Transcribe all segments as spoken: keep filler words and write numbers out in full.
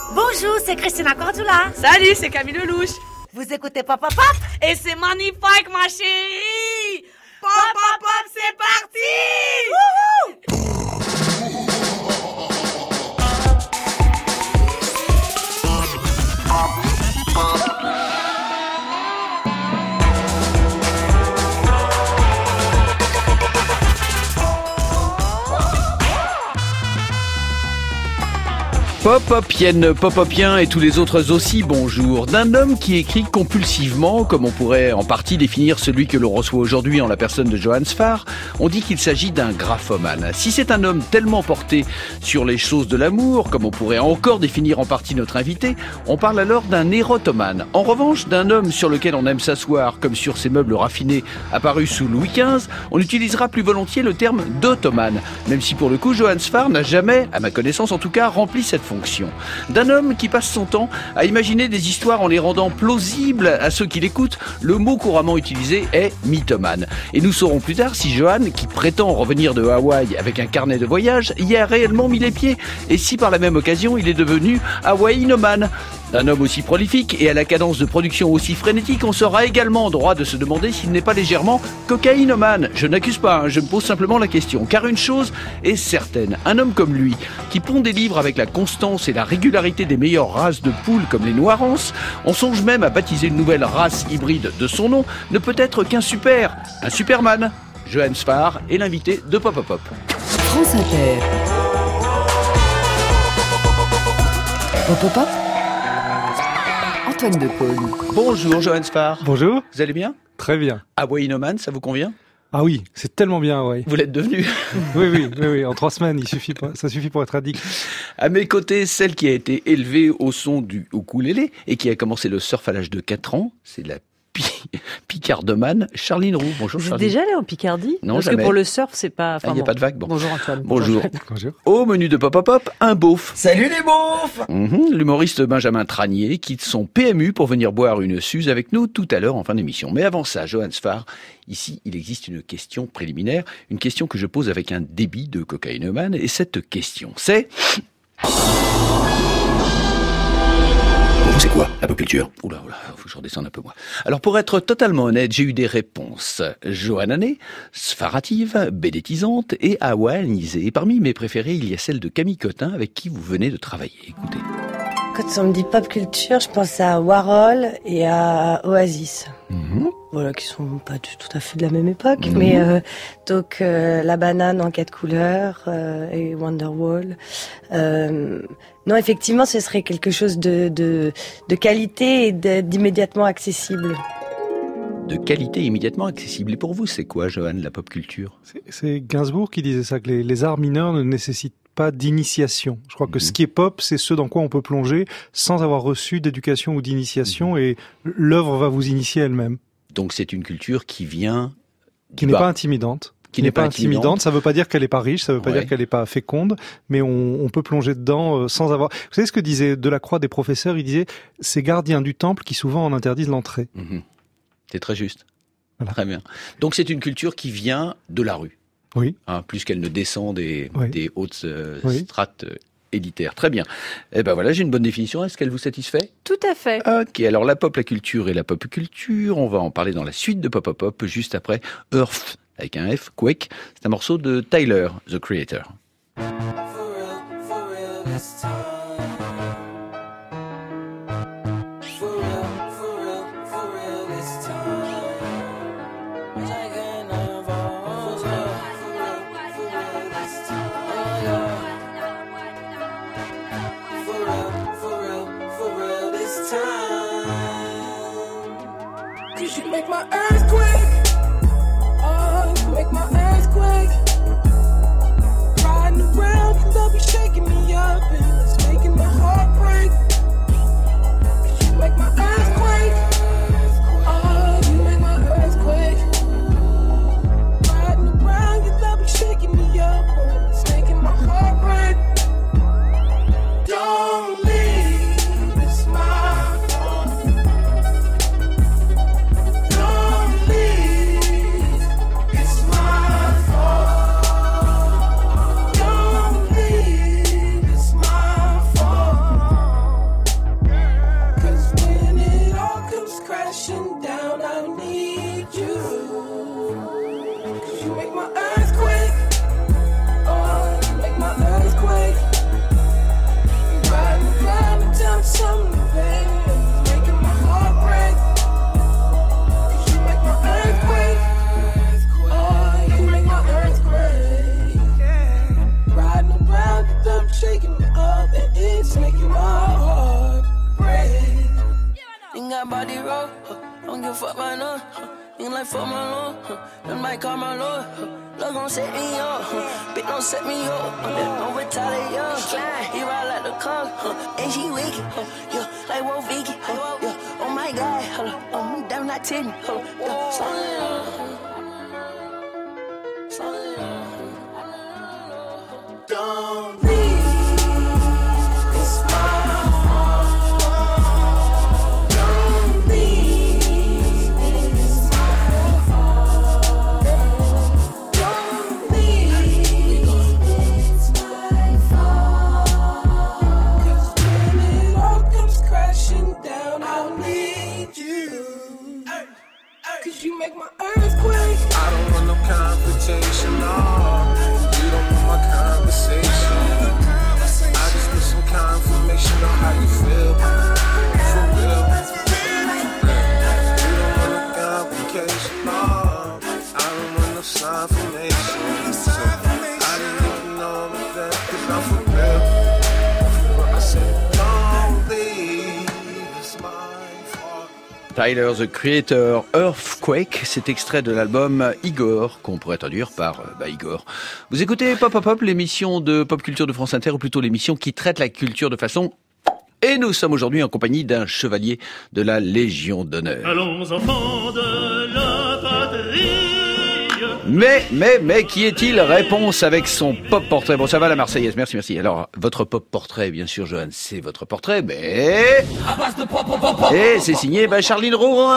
Bonjour, c'est Christina Cordula. Salut, c'est Camille Lelouch. Vous écoutez Pop Pop Pop? Et c'est magnifique, ma chérie. Pop Pop Pop, c'est parti. Wouhou! Pop-Popienne, Pop-Popien et tous les autres aussi, bonjour. D'un homme qui écrit compulsivement, comme on pourrait en partie définir celui que l'on reçoit aujourd'hui en la personne de Johann Sfar, on dit qu'il s'agit d'un graphomane. Si c'est un homme tellement porté sur les choses de l'amour, comme on pourrait encore définir en partie notre invité, on parle alors d'un érotomane. En revanche, d'un homme sur lequel on aime s'asseoir, comme sur ces meubles raffinés apparus sous Louis quinze, on utilisera plus volontiers le terme d'automane, même si pour le coup Johann Sfar n'a jamais, à ma connaissance en tout cas, rempli cette fonction. D'un homme qui passe son temps à imaginer des histoires en les rendant plausibles à ceux qui l'écoutent, le mot couramment utilisé est mythomane. Et nous saurons plus tard si Johann, qui prétend revenir de Hawaï avec un carnet de voyage, y a réellement mis les pieds, et si par la même occasion il est devenu hawaïnomane. D'un homme aussi prolifique et à la cadence de production aussi frénétique, on sera également en droit de se demander s'il n'est pas légèrement cocaïnomane. Je n'accuse pas, hein, je me pose simplement la question. Car une chose est certaine, un homme comme lui, qui pond des livres avec la constance et la régularité des meilleures races de poules comme les Noirances, on songe même à baptiser une nouvelle race hybride de son nom, ne peut être qu'un super, un Superman. Johann Sfar est l'invité de Pop Pop Pop. France Inter. Pop Pop Pop. Antoine de Paul. Bonjour Johann Sfar. Bonjour. Vous allez bien? Très bien. Hawaïnomane, ça vous convient? Ah oui, c'est tellement bien, ouais. Vous l'êtes devenu. Oui, oui, oui, oui. En trois semaines, il suffit pas, ça suffit pour être addict. À mes côtés, celle qui a été élevée au son du ukulélé et qui a commencé le surf à l'âge de quatre ans, c'est la Picardomane, Charline Roux. Bonjour Vous êtes Charline. déjà allé en Picardie? Non, Parce jamais. que pour le surf, c'est pas... Il n'y a bon. pas de vague. Bon. Bonjour Antoine. Bonjour. Bonjour. Au menu de Pop Pop Pop, un beauf. Salut les beaufs. Mmh, l'humoriste Benjamin Tranier quitte son P M U pour venir boire une suze avec nous tout à l'heure en fin d'émission. Mais avant ça, Johann Sfar, ici, il existe une question préliminaire, une question que je pose avec un débit de cocaïnomane, et cette question, c'est... C'est quoi la pop culture? Oula, oula, faut que je redescende un peu moi. Alors pour être totalement honnête, j'ai eu des réponses johannanées, sfaratives, bédétisantes et hawaïanisées. Et parmi mes préférées, il y a celle de Camille Cotin avec qui vous venez de travailler. Écoutez. Quand on me dit pop culture, je pense à Warhol et à Oasis. Mmh. Voilà, qui sont pas du tout à fait de la même époque, Mmh. mais euh, donc euh, La Banane en quatre couleurs euh, et Wonderwall. Euh, non, effectivement, ce serait quelque chose de de, de qualité et de, d'immédiatement accessible. De qualité immédiatement accessible. Et pour vous, c'est quoi, Johann, la pop culture? C'est, c'est Gainsbourg qui disait ça, que les, les arts mineurs ne nécessitent pas d'initiation. Je crois que mmh. ce qui est pop, c'est ce dans quoi on peut plonger sans avoir reçu d'éducation ou d'initiation, mmh. et l'œuvre va vous initier elle-même. Donc c'est une culture qui vient... Qui n'est bas. pas intimidante. Qui, qui n'est pas intimidante. intimidante. Ça ne veut pas dire qu'elle n'est pas riche, ça ne veut pas ouais. dire qu'elle n'est pas féconde, mais on, on peut plonger dedans euh, sans avoir... Vous savez ce que disait Delacroix des professeurs? Il disait « ces gardiens du temple qui souvent en interdisent l'entrée mmh. ». C'est très juste. Voilà. Très bien. Donc c'est une culture qui vient de la rue. Oui. Hein, plus qu'elle ne descend des, oui. des hautes euh, oui. strates euh, élitaires. Très bien. Eh ben voilà, j'ai une bonne définition. Est-ce qu'elle vous satisfait? Tout à fait. Ok, alors la pop, la culture et la pop culture, on va en parler dans la suite de Pop Pop Pop, juste après Earth, avec un F, Quake. C'est un morceau de Tyler, The Creator. For real, for real this time. Make my earthquake, oh, make my earthquake. Riding around and they'll be shaking me up and it's making my heart break. You make my earthquake, oh, you make my earthquake. Riding around and they'll be shaking me up and it's making my heart break. Don't leave, it's my fault. Don't leave. that body roll. Huh. Don't give a fuck about none. Huh. Nigga like fuck my lord. Huh. Them might call my lord. Huh. Love gon' set me up. Huh. Bitch don't set me up. Huh. Don't retaliate, young. Slide. He ride like the car. Huh. And she wicked. Huh. Yeah, like Wolf Vicky. Huh. Yeah. Oh my God. Huh. Oh, damn not ten. Huh. Yeah. Slow it down. Slow it down. Don't leave. It's my you make my earthquake. I don't want no confrontation, no. You don't want my conversation. I just need some confirmation on how you feel. For real. You don't want no complication, no. I don't want no confirmation. So I didn't even know that, cause I'm for real. I said, don't leave, it's my fault. Tyler, the Creator, Earthquake, c'est extrait de l'album Igor, qu'on pourrait traduire par bah, Igor. Vous écoutez Pop Pop Pop, l'émission de pop culture de France Inter, ou plutôt l'émission qui traite la culture de façon... Et nous sommes aujourd'hui en compagnie d'un chevalier de la Légion d'honneur. Allons enfants de la patrie. Mais, mais, mais, qui est-il? Réponse avec son pop portrait. Bon, ça va la Marseillaise, merci, merci. Alors, votre pop portrait, bien sûr, Johan, c'est votre portrait, mais... Et c'est signé, bah, Charline Roux.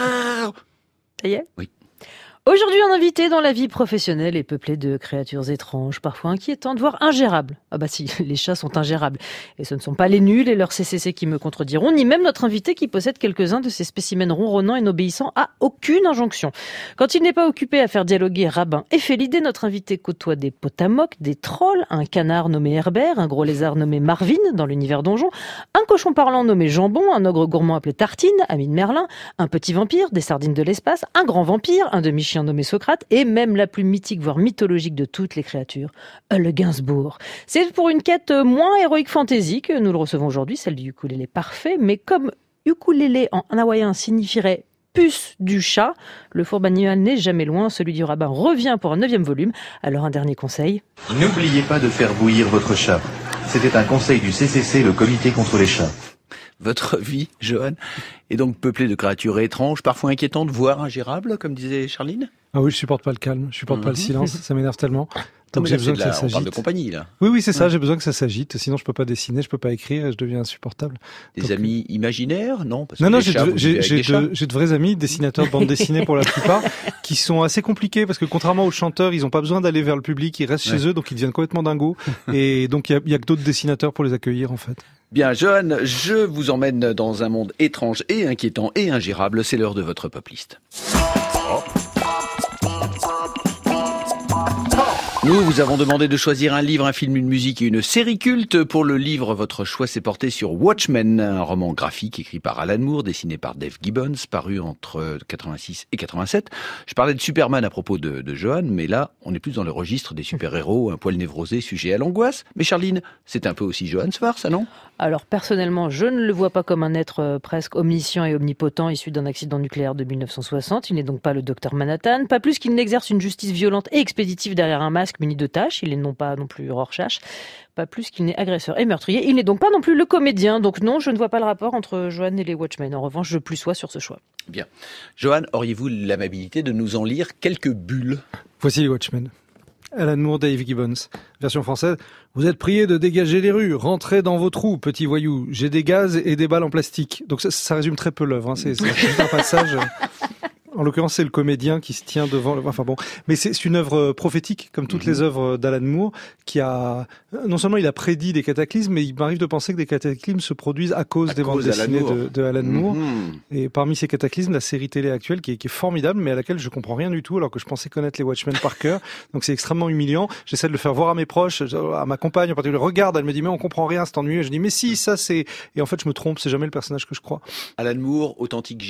Ça y est? Oui. Aujourd'hui, un invité dont la vie professionnelle est peuplée de créatures étranges, parfois inquiétantes, voire ingérables. Ah bah si, les chats sont ingérables. Et ce ne sont pas les nuls et leurs C C C qui me contrediront, ni même notre invité qui possède quelques-uns de ces spécimens ronronnants et n'obéissant à aucune injonction. Quand il n'est pas occupé à faire dialoguer Rabin et Félidé, notre invité côtoie des potamocs, des trolls, un canard nommé Herbert, un gros lézard nommé Marvin dans l'univers donjon, un cochon parlant nommé Jambon, un ogre gourmand appelé Tartine, ami de Merlin, un petit vampire, des sardines de l'espace, un grand vampire, un demi-chien nommé Socrate, et même la plus mythique, voire mythologique de toutes les créatures, le Gainsbourg. C'est pour une quête moins héroïque fantasy que nous le recevons aujourd'hui, celle du ukulélé parfait, mais comme ukulélé en hawaïen signifierait puce du chat, le fourbe animal n'est jamais loin, celui du rabbin revient pour un neuvième volume. Alors un dernier conseil. N'oubliez pas de faire bouillir votre chat. C'était un conseil du C C C, le comité contre les chats. Votre vie, Johan, est donc peuplée de créatures étranges, parfois inquiétantes, voire ingérables, comme disait Charline? Ah oui, je supporte pas le calme, je supporte mmh. pas le silence, ça m'énerve tellement. Donc j'ai besoin que ça s'agite. On parle de compagnie, là. Oui, oui, c'est ça, j'ai besoin que ça s'agite, sinon je peux pas dessiner, je peux pas écrire, je deviens insupportable. Des Donc, amis imaginaires? Non, parce non, que non, les j'ai chats, de, vous j'ai, vivez avec j'ai, des chats. de, j'ai de vrais amis, dessinateurs de bande dessinée pour la plupart, qui sont assez compliqués, parce que contrairement aux chanteurs, ils ont pas besoin d'aller vers le public, ils restent ouais. chez eux, donc ils deviennent complètement dingos, et donc il y a, y a que d'autres dessinateurs pour les accueillir, en fait. Bien, Johan, je vous emmène dans un monde étrange et inquiétant et ingérable, c'est l'heure de votre pop list. Oh. Nous vous avons demandé de choisir un livre, un film, une musique et une série culte. Pour le livre, votre choix s'est porté sur Watchmen, un roman graphique écrit par Alan Moore, dessiné par Dave Gibbons, paru entre quatre-vingt-six et quatre-vingt-sept. Je parlais de Superman à propos de, de Johan, mais là, on est plus dans le registre des super-héros, un poil névrosé, sujet à l'angoisse. Mais Charline, c'est un peu aussi Johan Sfar, ça, non? Alors personnellement, je ne le vois pas comme un être euh, presque omniscient et omnipotent issu d'un accident nucléaire de mille neuf cent soixante. Il n'est donc pas le docteur Manhattan, pas plus qu'il n'exerce une justice violente et expéditive derrière un masque muni de tâches. Il n'est non pas non plus Rorschach, pas plus qu'il n'est agresseur et meurtrier. Il n'est donc pas non plus le comédien. Donc non, je ne vois pas le rapport entre Johan et les Watchmen. En revanche, je plus sois sur ce choix. Bien. Johan, auriez-vous l'amabilité de nous en lire quelques bulles? Voici les Watchmen. Alan Moore, Dave Gibbons. Version française. Vous êtes priés de dégager les rues. Rentrez dans vos trous, petits voyous. J'ai des gaz et des balles en plastique. Donc ça, ça résume très peu l'œuvre. Hein. C'est, c'est un passage. En l'occurrence, c'est le comédien qui se tient devant. Le... Enfin bon, mais c'est, c'est une œuvre prophétique, comme toutes mm-hmm. les œuvres d'Alan Moore, qui a non seulement il a prédit des cataclysmes, mais il m'arrive de penser que des cataclysmes se produisent à cause à des bandes dessinées de, de Alan Moore. Mm-hmm. Et parmi ces cataclysmes, la série télé actuelle, qui est, qui est formidable, mais à laquelle je comprends rien du tout, alors que je pensais connaître les Watchmen par cœur. Donc c'est extrêmement humiliant. J'essaie de le faire voir à mes proches, à ma compagne en particulier. Regarde, elle me dit mais on comprend rien, c'est ennuyeux. Je dis mais si, ça c'est. Et en fait, je me trompe. C'est jamais le personnage que je crois. Alan Moore, authentique génie.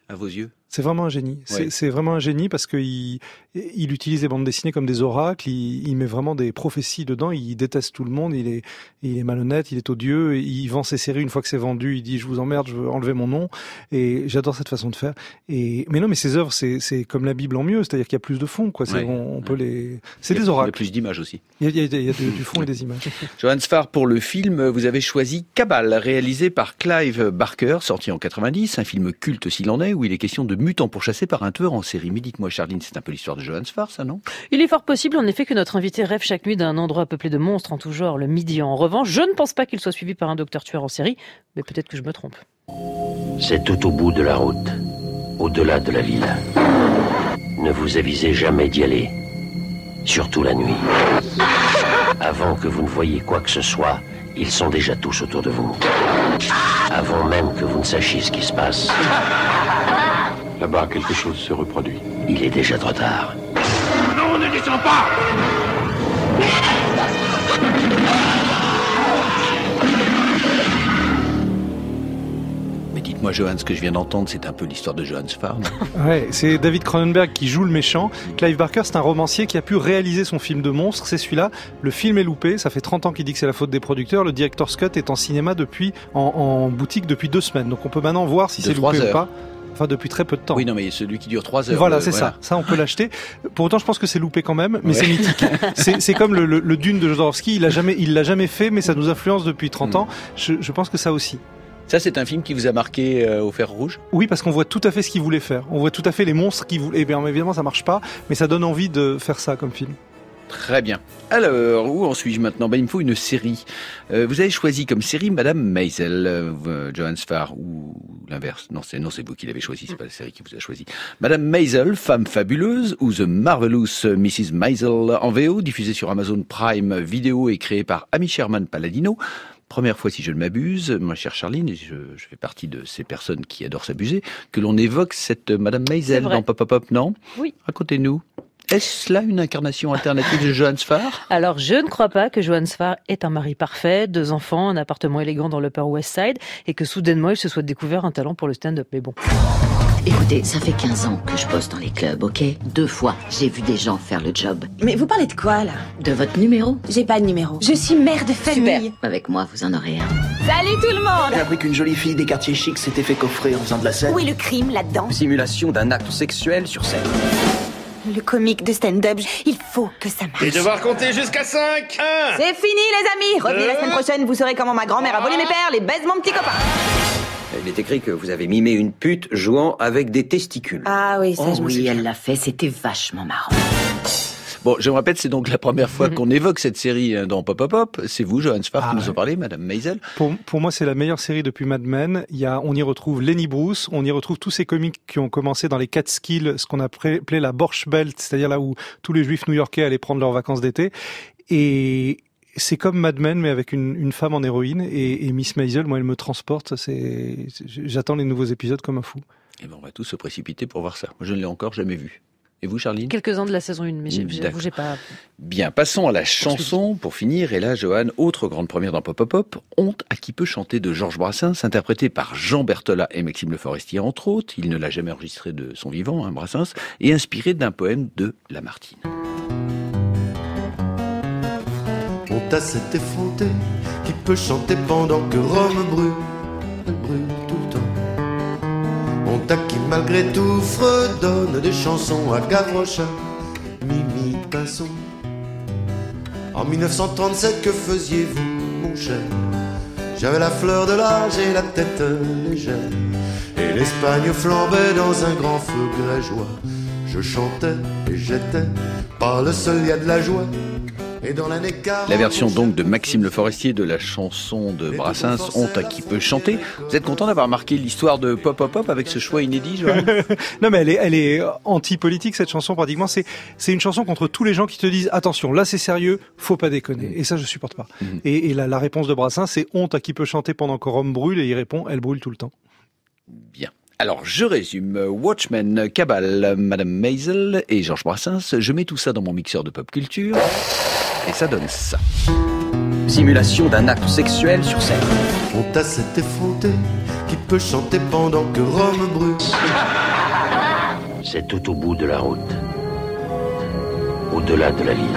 à vos yeux? C'est vraiment un génie. Ouais. C'est, c'est vraiment un génie parce qu'il il utilise les bandes dessinées comme des oracles. Il, il met vraiment des prophéties dedans. Il déteste tout le monde. Il est, il est malhonnête. Il est odieux. Il vend ses séries une fois que c'est vendu. Il dit je vous emmerde, je veux enlever mon nom. Et j'adore cette façon de faire. Et mais non, mais ses œuvres, c'est, c'est comme la Bible en mieux. C'est-à-dire qu'il y a plus de fond. Quoi. C'est, ouais. on, on peut les. C'est il y a, des oracles. Il y a plus d'images aussi. Il y a, il y a, il y a du, du fond et des images. Johann Sfar, pour le film, vous avez choisi Cabal, réalisé par Clive Barker, sorti en quatre-vingt-dix, un film culte s'il en est, où il est question de mutants pourchassés par un tueur en série. Mais dites-moi, Charline, c'est un peu l'histoire de Johann Sfar, ça, non? Il est fort possible, en effet, que notre invité rêve chaque nuit d'un endroit peuplé de monstres en tout genre, le Midi. En revanche, je ne pense pas qu'il soit suivi par un docteur tueur en série, mais peut-être que je me trompe. C'est tout au bout de la route, au-delà de la ville. Ne vous avisez jamais d'y aller, surtout la nuit. Avant que vous ne voyiez quoi que ce soit, ils sont déjà tous autour de vous. Avant même que vous ne sachiez ce qui se passe. Là-bas, quelque chose se reproduit. Il est déjà trop tard. Non, ne descends pas! Mais dites-moi, Johann, ce que je viens d'entendre, c'est un peu l'histoire de Johann Sfar, non? Ouais, c'est David Cronenberg qui joue le méchant. Clive Barker, c'est un romancier qui a pu réaliser son film de monstre. C'est celui-là. Le film est loupé. Ça fait trente ans qu'il dit que c'est la faute des producteurs. Le director's cut est en cinéma depuis, en, en boutique depuis deux semaines. Donc on peut maintenant voir si De c'est loupé trois ou heures. pas. Enfin, depuis très peu de temps. Oui, non, mais celui qui dure trois heures. Voilà, euh, c'est voilà. ça. Ça, on peut l'acheter. Pour autant, je pense que c'est loupé quand même, mais Ouais. c'est mythique. C'est, c'est comme le, le, le Dune de Jodorowsky. Il l'a jamais, il l'a jamais fait, mais ça nous influence depuis trente Mm. ans. Je, je pense que ça aussi. Ça, c'est un film qui vous a marqué euh, au fer rouge? Oui, parce qu'on voit tout à fait ce qu'il voulait faire. On voit tout à fait les monstres qu'il voulait. Et bien, évidemment, ça marche pas, mais ça donne envie de faire ça comme film. Très bien. Alors, où en suis-je maintenant? Ben, il me faut une série. Euh, vous avez choisi comme série Madame Maisel, euh, Johann Sfar, ou l'inverse. Non, c'est non, c'est vous qui l'avez choisi, c'est pas la série qui vous a choisi. Madame Maisel, femme fabuleuse, ou The Marvelous missus Maisel en V O, diffusé sur Amazon Prime Vidéo et créé par Amy Sherman Palladino. Première fois, si je ne m'abuse, ma chère Charline, et je, je fais partie de ces personnes qui adorent s'abuser, que l'on évoque cette Madame Maisel dans Pop Pop Pop, non? Oui. Racontez-nous. Est-ce là une incarnation alternative de Johann Sfar? Alors, je ne crois pas que Johann Sfar est un mari parfait, deux enfants, un appartement élégant dans l'Upper West Side, et que soudainement, il se soit découvert un talent pour le stand-up. Mais bon. Écoutez, ça fait quinze ans que je bosse dans les clubs, ok? Deux fois, j'ai vu des gens faire le job. Mais vous parlez de quoi, là? De votre numéro? J'ai pas de numéro. Je suis mère de famille. Super. Avec moi, vous en aurez un. Salut tout le monde! J'ai appris qu'une jolie fille des quartiers chics s'était fait coffrer en faisant de la scène. Où est le crime là-dedans? Simulation d'un acte sexuel sur scène. Le comique de stand-up, il faut que ça marche. Et devoir compter jusqu'à cinq. Un. C'est fini les amis! Revenez Deux. la semaine prochaine, vous saurez comment ma grand-mère a volé mes perles et baise mon petit copain! Il est écrit que vous avez mimé une pute jouant avec des testicules. Ah oui, ça Oh je me oui, souviens. elle l'a fait, c'était vachement marrant. Bon, je me répète, c'est donc la première fois qu'on évoque cette série dans Pop Pop Pop. C'est vous, Johann Sfar, Ah qui ouais. nous en parlez, Madame Maisel. Pour, pour moi, c'est la meilleure série depuis Mad Men. Il y a, on y retrouve Lenny Bruce, on y retrouve tous ces comiques qui ont commencé dans les Catskills, ce qu'on a appelé la Borscht Belt, c'est-à-dire là où tous les juifs new-yorkais allaient prendre leurs vacances d'été. Et c'est comme Mad Men, mais avec une, une femme en héroïne. Et, et Miss Maisel, moi, elle me transporte. C'est, j'attends les nouveaux épisodes comme un fou. Et ben, on va tous se précipiter pour voir ça. Moi, je ne l'ai encore jamais vu. Et vous, Charline? Quelques-uns de la saison un, mais j'ai, D'accord. j'avoue, j'ai pas... Bien, passons à la chanson pour finir. Et là, Johann, autre grande première dans Pop Pop Pop, Honte à qui peut chanter de Georges Brassens, interprété par Jean Berthollat et Maxime Le Forestier, entre autres. Il ne l'a jamais enregistré de son vivant, hein, Brassens, et inspiré d'un poème de Lamartine. Honte à cet effronté qui peut chanter pendant que Rome brûle, elle brûle tout le temps. Honte à qui malgré tout fredonne des chansons à Gavroche, Mimi Pinson. En mille neuf cent trente-sept, que faisiez-vous, mon cher? J'avais la fleur de l'âge et la tête légère, et l'Espagne flambait dans un grand feu grégeois. Je chantais et j'étais pas le seul, y a de la joie. Et dans l'année quarante, La version donc de Maxime Le Forestier de la chanson de Brassens, Honte à qui peut chanter. Vous êtes content d'avoir marqué l'histoire de Pop Pop Pop avec ce choix inédit, Johann? Non, mais elle est, elle est anti-politique, cette chanson, pratiquement. C'est, c'est une chanson contre tous les gens qui te disent, attention, là c'est sérieux, faut pas déconner. Et ça, je supporte pas. Mmh. Et, et la, la réponse de Brassens, c'est honte à qui peut chanter pendant que Rome brûle, et il répond, elle brûle tout le temps. Bien. Alors, je résume. Watchmen, Cabal, Madame Maisel et Georges Brassens. Je mets tout ça dans mon mixeur de pop culture. Et ça donne ça. Simulation d'un acte sexuel sur scène. On t'a cet effronté qui peut chanter pendant que Rome brûle. C'est tout au bout de la route. Au-delà de la ville.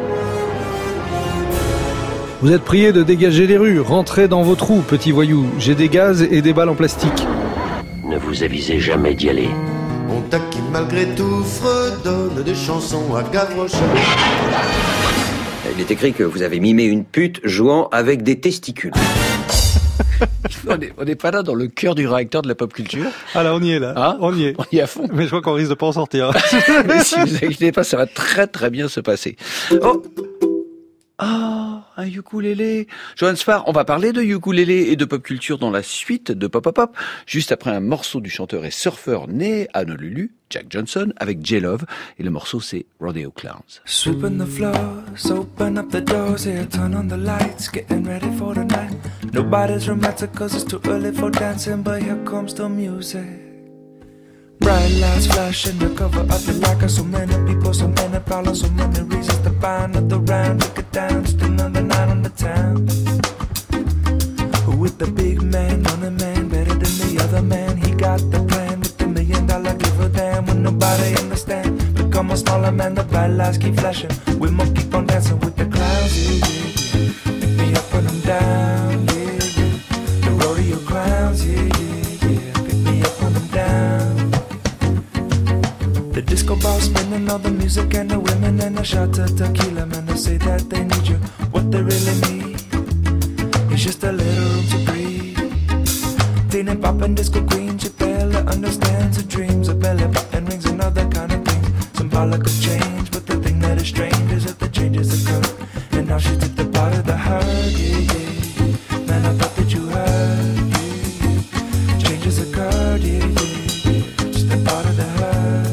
Vous êtes priés de dégager les rues, rentrez dans vos trous, petits voyous. J'ai des gaz et des balles en plastique. Ne vous avisez jamais d'y aller. On taquine malgré tout, fredonne des chansons à Gavroche. Il est écrit que vous avez mimé une pute jouant avec des testicules. On n'est pas là dans le cœur du réacteur de la pop culture. Ah là, on y est là. Hein on y est. On y est à fond. Mais je crois qu'on risque de pas en sortir. Mais si vous inquiétez pas, ça va très très bien se passer. Oh Ah, un ukulélé. Johan Sfar, on va parler de ukulélé et de pop culture dans la suite de Pop Pop Pop, juste après un morceau du chanteur et surfeur né à Honolulu, Jack Johnson, avec J-Love, et le morceau c'est Rodeo Clowns. Sweeping the floors, open up the doors, here, turn on the lights, getting ready for the night. Nobody's romantic cause it's too early for dancing, but here comes the music. Bright lights flashing, the cover of the like so many people, so many problems, so many reasons to find another round. Take it down, just another night on the town. With the big man, on the man, better than the other man. He got the plan with the million dollar give a damn when nobody understand. Become a smaller man, the bright lights keep flashing. We must keep on dancing with the clouds, yeah, yeah, yeah. Pick me up when I'm down, yeah, yeah. The rodeo clowns, yeah, yeah, yeah. Pick me up when I'm down. The disco ball spinning, all the music and the women and a shot of tequila. Man, they say that they need you. What they really need is just a little room to breathe. Teen and pop and disco queen, she barely understands her dreams. A belly button rings and other kind of things. Symbolic of change, but the thing that is strange is that the changes occur. And now she's at the part of the hurt, yeah, yeah. Man, I thought that you heard, yeah, yeah. Changes occurred, yeah, yeah, yeah. Just a part of the hurt.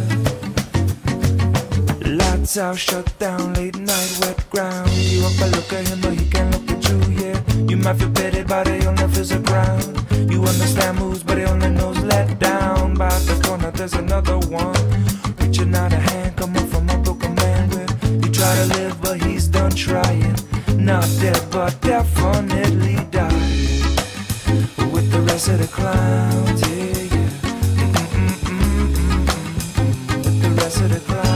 Lights out, shut down, late night, wet ground. You walk by, look at him, but he can't look at you, yeah. You might feel pity, but he only feels the ground. You understand moves, but he only knows let down. By the corner, there's another one. Reaching out a hand, coming from a broken man with. You try to live, but he's done trying. Not dead, but definitely dying. With the rest of the clowns, yeah, yeah. Mm-mm-mm-mm-mm. With the rest of the clowns.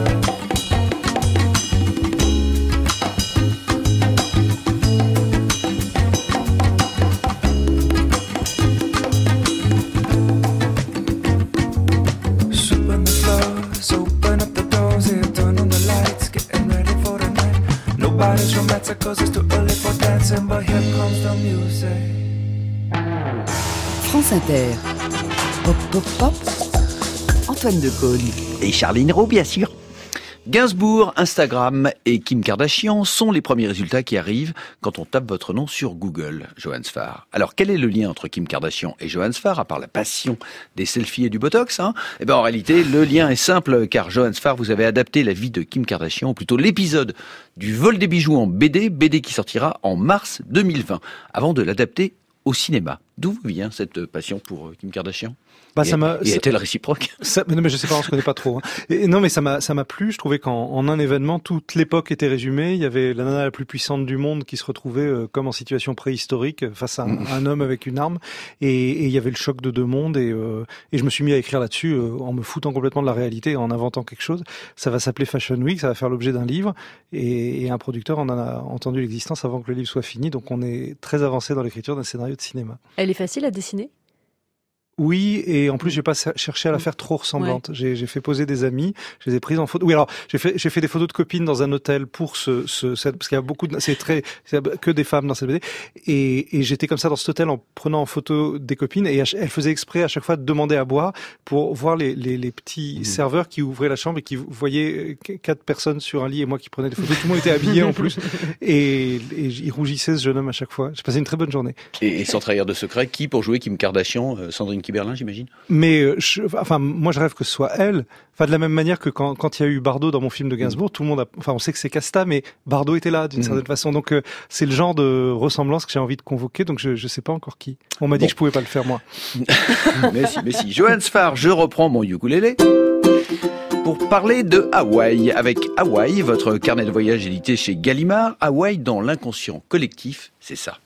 France Inter. Pop, pop, pop. Antoine Decaune. Et Charline Roux, bien sûr. Gainsbourg, Instagram et Kim Kardashian sont les premiers résultats qui arrivent quand on tape votre nom sur Google, Johan Sfar. Alors, quel est le lien entre Kim Kardashian et Johan Sfar, à part la passion des selfies et du Botox, hein? Eh ben, en réalité, le lien est simple, car Johan Sfar, vous avez adapté la vie de Kim Kardashian, ou plutôt l'épisode du vol des bijoux en B D, B D qui sortira en mars deux mille vingt, avant de l'adapter au cinéma. D'où vous vient cette passion pour Kim Kardashian? Bah, et, ça m'a, et est-elle réciproque? ça, mais non, mais je sais pas, on se connaît pas trop. Hein. Et, non, mais ça m'a, ça m'a plu. Je trouvais qu'en en un événement, toute l'époque était résumée. Il y avait la nana la plus puissante du monde qui se retrouvait euh, comme en situation préhistorique face à un, mmh. un homme avec une arme. Et, et il y avait le choc de deux mondes. Et, euh, et je me suis mis à écrire là-dessus euh, en me foutant complètement de la réalité, en inventant quelque chose. Ça va s'appeler Fashion Week. Ça va faire l'objet d'un livre. Et, et un producteur en a entendu l'existence avant que le livre soit fini. Donc on est très avancé dans l'écriture d'un scénario de cinéma. Elle est facile à dessiner? Oui, et en plus, j'ai pas cherché à la faire trop ressemblante. Ouais. J'ai, j'ai fait poser des amis, je les ai prises en photo. Oui, alors, j'ai fait, j'ai fait des photos de copines dans un hôtel pour ce, ce, cette, parce qu'il y a beaucoup de, c'est très, c'est que des femmes dans cette B D. Et, et j'étais comme ça dans cet hôtel en prenant en photo des copines, et elles faisaient exprès à chaque fois de demander à boire pour voir les, les, les petits mmh. serveurs qui ouvraient la chambre et qui voyaient quatre personnes sur un lit et moi qui prenais des photos. Tout le monde était habillé en plus. Et, et il rougissait, ce jeune homme, à chaque fois. J'ai passé une très bonne journée. Et, et sans trahir de secret, qui pour jouer Kim Kardashian, euh, Sandrine Kiberlin, j'imagine? Mais, je, enfin, moi, je rêve que ce soit elle. Enfin, de la même manière que quand, quand il y a eu Bardot dans mon film de Gainsbourg, tout le monde a, enfin, on sait que c'est Casta, mais Bardot était là, d'une mmh. certaine façon. Donc, euh, c'est le genre de ressemblance que j'ai envie de convoquer. Donc, je, je sais pas encore qui. On m'a dit bon. que je pouvais pas le faire, moi. mais si, mais si. Johan Sfar, je reprends mon ukulélé. pour parler de Hawaï. Avec Hawaï, votre carnet de voyage édité chez Gallimard. Hawaï dans l'inconscient collectif, c'est ça.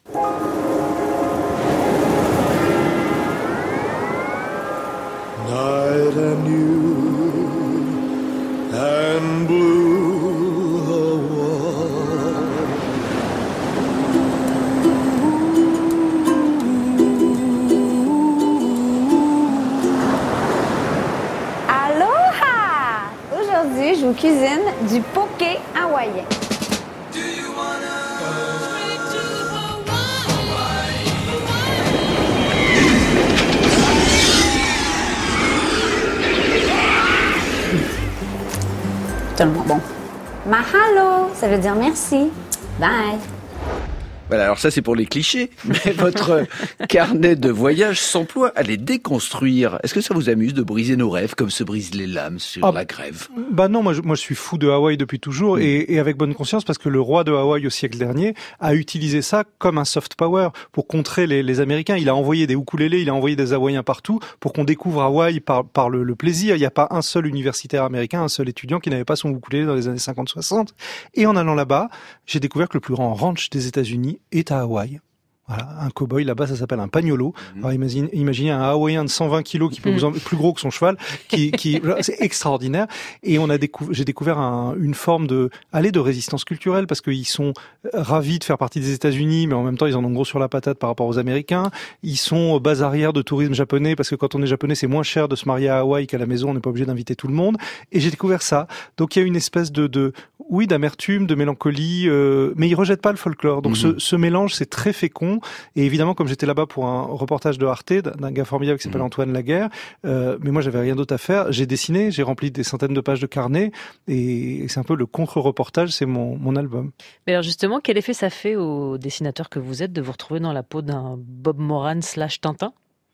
Night and you and blue Hawaii. Aloha! Aujourd'hui, je vous cuisine du poké hawaïen. Tellement bon. Mahalo, ça veut dire merci. Bye. Voilà, alors ça c'est pour les clichés, mais votre carnet de voyage s'emploie à les déconstruire. Est-ce que ça vous amuse de briser nos rêves comme se brisent les lames sur ah, la grève? Bah non, moi je, moi je suis fou de Hawaï depuis toujours mmh. et, et avec bonne conscience parce que le roi de Hawaï au siècle dernier a utilisé ça comme un soft power pour contrer les, les Américains. Il a envoyé des ukulélés, il a envoyé des Hawaïens partout pour qu'on découvre Hawaï par, par le, le plaisir. Il n'y a pas un seul universitaire américain, un seul étudiant qui n'avait pas son ukulélé dans les années cinquante soixante. Et en allant là-bas, j'ai découvert que le plus grand ranch des États-Unis est à Hawaï. Voilà, un cow-boy là-bas, ça s'appelle un pagnolo. Mmh. Alors imagine, imaginez un Hawaïen de cent vingt kilos qui peut mmh. vous en, plus gros que son cheval, qui, qui, c'est extraordinaire. Et on a découvert, j'ai découvert un, une forme de, allez, de résistance culturelle parce qu'ils sont ravis de faire partie des États-Unis, mais en même temps ils en ont gros sur la patate par rapport aux Américains. Ils sont base arrière de tourisme japonais parce que quand on est japonais, c'est moins cher de se marier à Hawaï qu'à la maison. On n'est pas obligé d'inviter tout le monde. Et j'ai découvert ça. Donc il y a une espèce de, de, oui, d'amertume, de mélancolie, euh, mais ils rejettent pas le folklore. Donc mmh. ce, ce mélange, c'est très fécond. Et évidemment, comme j'étais là-bas pour un reportage de Arte, d'un gars formidable qui s'appelle mmh. Antoine Laguerre, euh, mais moi j'avais rien d'autre à faire. J'ai dessiné, j'ai rempli des centaines de pages de carnet, et c'est un peu le contre-reportage, c'est mon, mon album. Mais alors justement, quel effet ça fait au dessinateur que vous êtes de vous retrouver dans la peau d'un Bob Moran slash Tintin?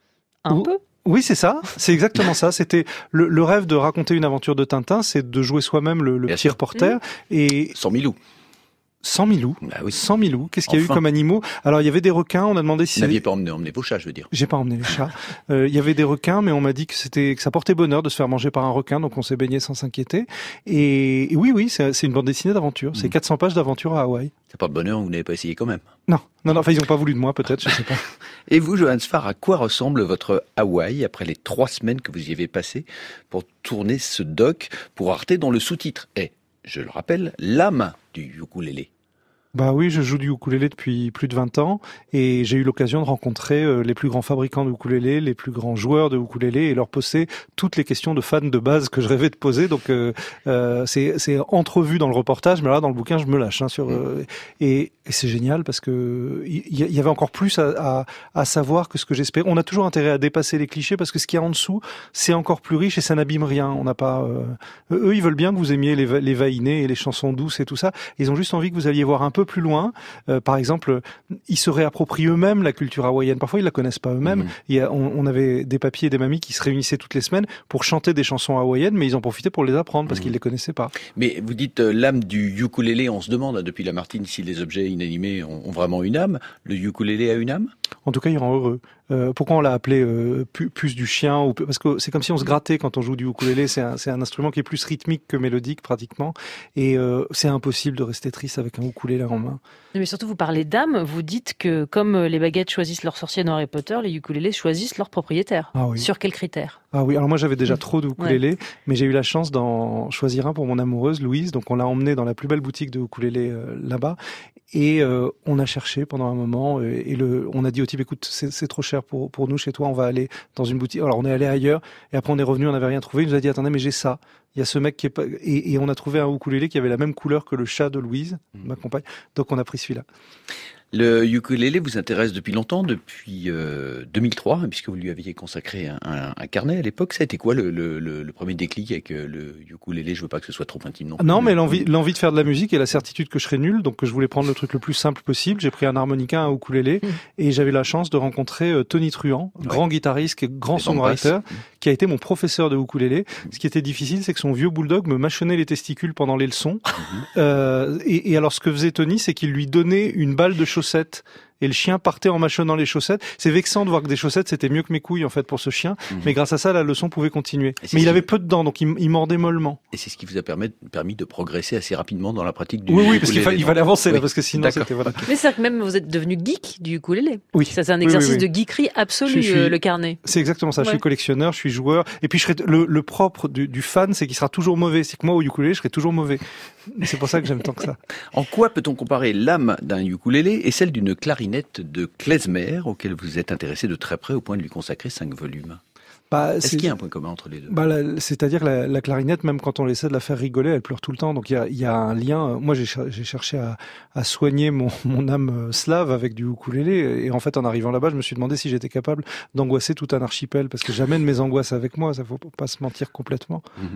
Un Ou... peu Oui, c'est ça. C'est exactement ça. C'était le, le rêve de raconter une aventure de Tintin, c'est de jouer soi-même le, le petit reporter. Mmh. Et sans Milou. Sans Milou. Bah oui. Sans Milou. Qu'est-ce qu'il y a enfin. eu comme animaux? Alors, il y avait des requins. On a demandé si... Vous n'aviez pas emmené, emmené vos chats, je veux dire. J'ai pas emmené les chats. Euh, il y avait des requins, mais on m'a dit que c'était, que ça portait bonheur de se faire manger par un requin, donc on s'est baigné sans s'inquiéter. Et, et oui, oui, c'est, c'est une bande dessinée d'aventure. Mmh. C'est quatre cents pages d'aventure à Hawaï. Ça porte bonheur, vous n'avez pas essayé quand même? Non. Non, non, enfin, ils n'ont pas voulu de moi, peut-être, je sais pas. Et vous, Johannes Farr, à quoi ressemble votre Hawaï après les trois semaines que vous y avez passées pour tourner ce doc pour Arte dont le sous-titre est, je le rappelle, l'âme du ukulélé? Bah oui, je joue du ukulélé depuis plus de vingt ans et j'ai eu l'occasion de rencontrer euh, les plus grands fabricants de ukulélé, les plus grands joueurs de ukulélé et leur poser toutes les questions de fans de base que je rêvais de poser. Donc euh, euh, c'est, c'est entrevu dans le reportage, mais là dans le bouquin je me lâche hein, sur euh, et, et c'est génial parce que il y, y avait encore plus à, à, à savoir que ce que j'espérais. On a toujours intérêt à dépasser les clichés parce que ce qu'il y a en dessous c'est encore plus riche et ça n'abîme rien. On n'a pas euh, eux ils veulent bien que vous aimiez les, les vaïnés et les chansons douces et tout ça. Ils ont juste envie que vous alliez voir un peu plus loin. Euh, par exemple, ils se réapproprient eux-mêmes la culture hawaïenne. Parfois, ils la connaissent pas eux-mêmes. Mmh. Il y a, on, on avait des papiers et des mamies qui se réunissaient toutes les semaines pour chanter des chansons hawaïennes, mais ils en profitaient pour les apprendre parce mmh. qu'ils les connaissaient pas. Mais vous dites euh, l'âme du ukulélé, on se demande depuis Lamartine si les objets inanimés ont, ont vraiment une âme. Le ukulélé a une âme? En tout cas, il rend heureux. Euh, pourquoi on l'a appelé euh, pu, puce du chien ou, parce que c'est comme si on se grattait quand on joue du ukulélé. C'est un, c'est un instrument qui est plus rythmique que mélodique pratiquement, et euh, c'est impossible de rester triste avec un ukulélé en main. Mais surtout, vous parlez d'âme. Vous dites que comme les baguettes choisissent leur sorcier dans Harry Potter, les ukulélés choisissent leur propriétaire. Ah oui. Sur quels critères? Ah oui. Alors moi, j'avais déjà mmh. trop de ukulélés, ouais. mais j'ai eu la chance d'en choisir un pour mon amoureuse Louise. Donc on l'a emmenée dans la plus belle boutique de ukulélés euh, là-bas. Et euh, on a cherché pendant un moment et, et le, on a dit au type, écoute, c'est, c'est trop cher pour pour nous chez toi, on va aller dans une boutique. Alors on est allé ailleurs et après on est revenu, on n'avait rien trouvé. Il nous a dit attendez, mais j'ai ça. Il y a ce mec qui est pas et, et on a trouvé un ukulélé qui avait la même couleur que le chat de Louise, mmh. ma compagne. Donc on a pris celui-là. Le ukulélé vous intéresse depuis longtemps, depuis euh, deux mille trois, puisque vous lui aviez consacré un, un, un carnet à l'époque. Ça a été quoi le, le, le, le premier déclic avec le ukulélé? Je veux pas que ce soit trop intime non plus. Non, mais l'envie, l'envie de faire de la musique et la certitude que je serais nul, donc que je voulais prendre le truc le plus simple possible. J'ai pris un harmonica, un ukulélé, mmh. et j'avais la chance de rencontrer euh, Tony Truant, ouais. grand guitariste, grand songwriter, qui a été mon professeur de ukulélé. Mmh. Ce qui était difficile, c'est que son vieux bulldog me mâchonnait les testicules pendant les leçons. Mmh. Euh, et, et alors, ce que faisait Tony, c'est qu'il lui donnait une balle de chaussette et le chien partait en mâchonnant les chaussettes. C'est vexant de voir que des chaussettes c'était mieux que mes couilles en fait pour ce chien, mmh. mais grâce à ça la leçon pouvait continuer. Mais il avait peu de dents, donc il, il mordait mollement. Et c'est ce qui vous a permis, permis de progresser assez rapidement dans la pratique du Oui, ukulélé. Oui, parce qu'il fallait, il fallait avancer, oui. là, parce que sinon D'accord. c'était voilà. Mais c'est vrai que même vous êtes devenu geek du ukulélé. Oui. Ça c'est un exercice oui, oui, oui. de geekerie absolu, je, je suis, euh, le carnet. C'est exactement ça. Ouais. Je suis collectionneur, je suis joueur, et puis je serai le, le propre du, du fan, c'est qu'il sera toujours mauvais. C'est que moi au ukulélé, je serai toujours mauvais. C'est pour ça que j'aime tant que ça. En quoi peut-on comparer l'âme d'un ukulélé et celle d'une clarinette de klezmer, auquel vous êtes intéressé de très près au point de lui consacrer cinq volumes? Bah, Est-ce qu'il y a un point commun entre les deux? Bah, la, c'est-à-dire que la, la clarinette, même quand on essaie de la faire rigoler, elle pleure tout le temps. Donc il y a, il y a un lien. Moi, j'ai, j'ai cherché à, à soigner mon, mon âme slave avec du ukulélé. Et en fait, en arrivant là-bas, je me suis demandé si j'étais capable d'angoisser tout un archipel, parce que j'amène mes angoisses avec moi. Ça faut pas se mentir complètement. Mmh.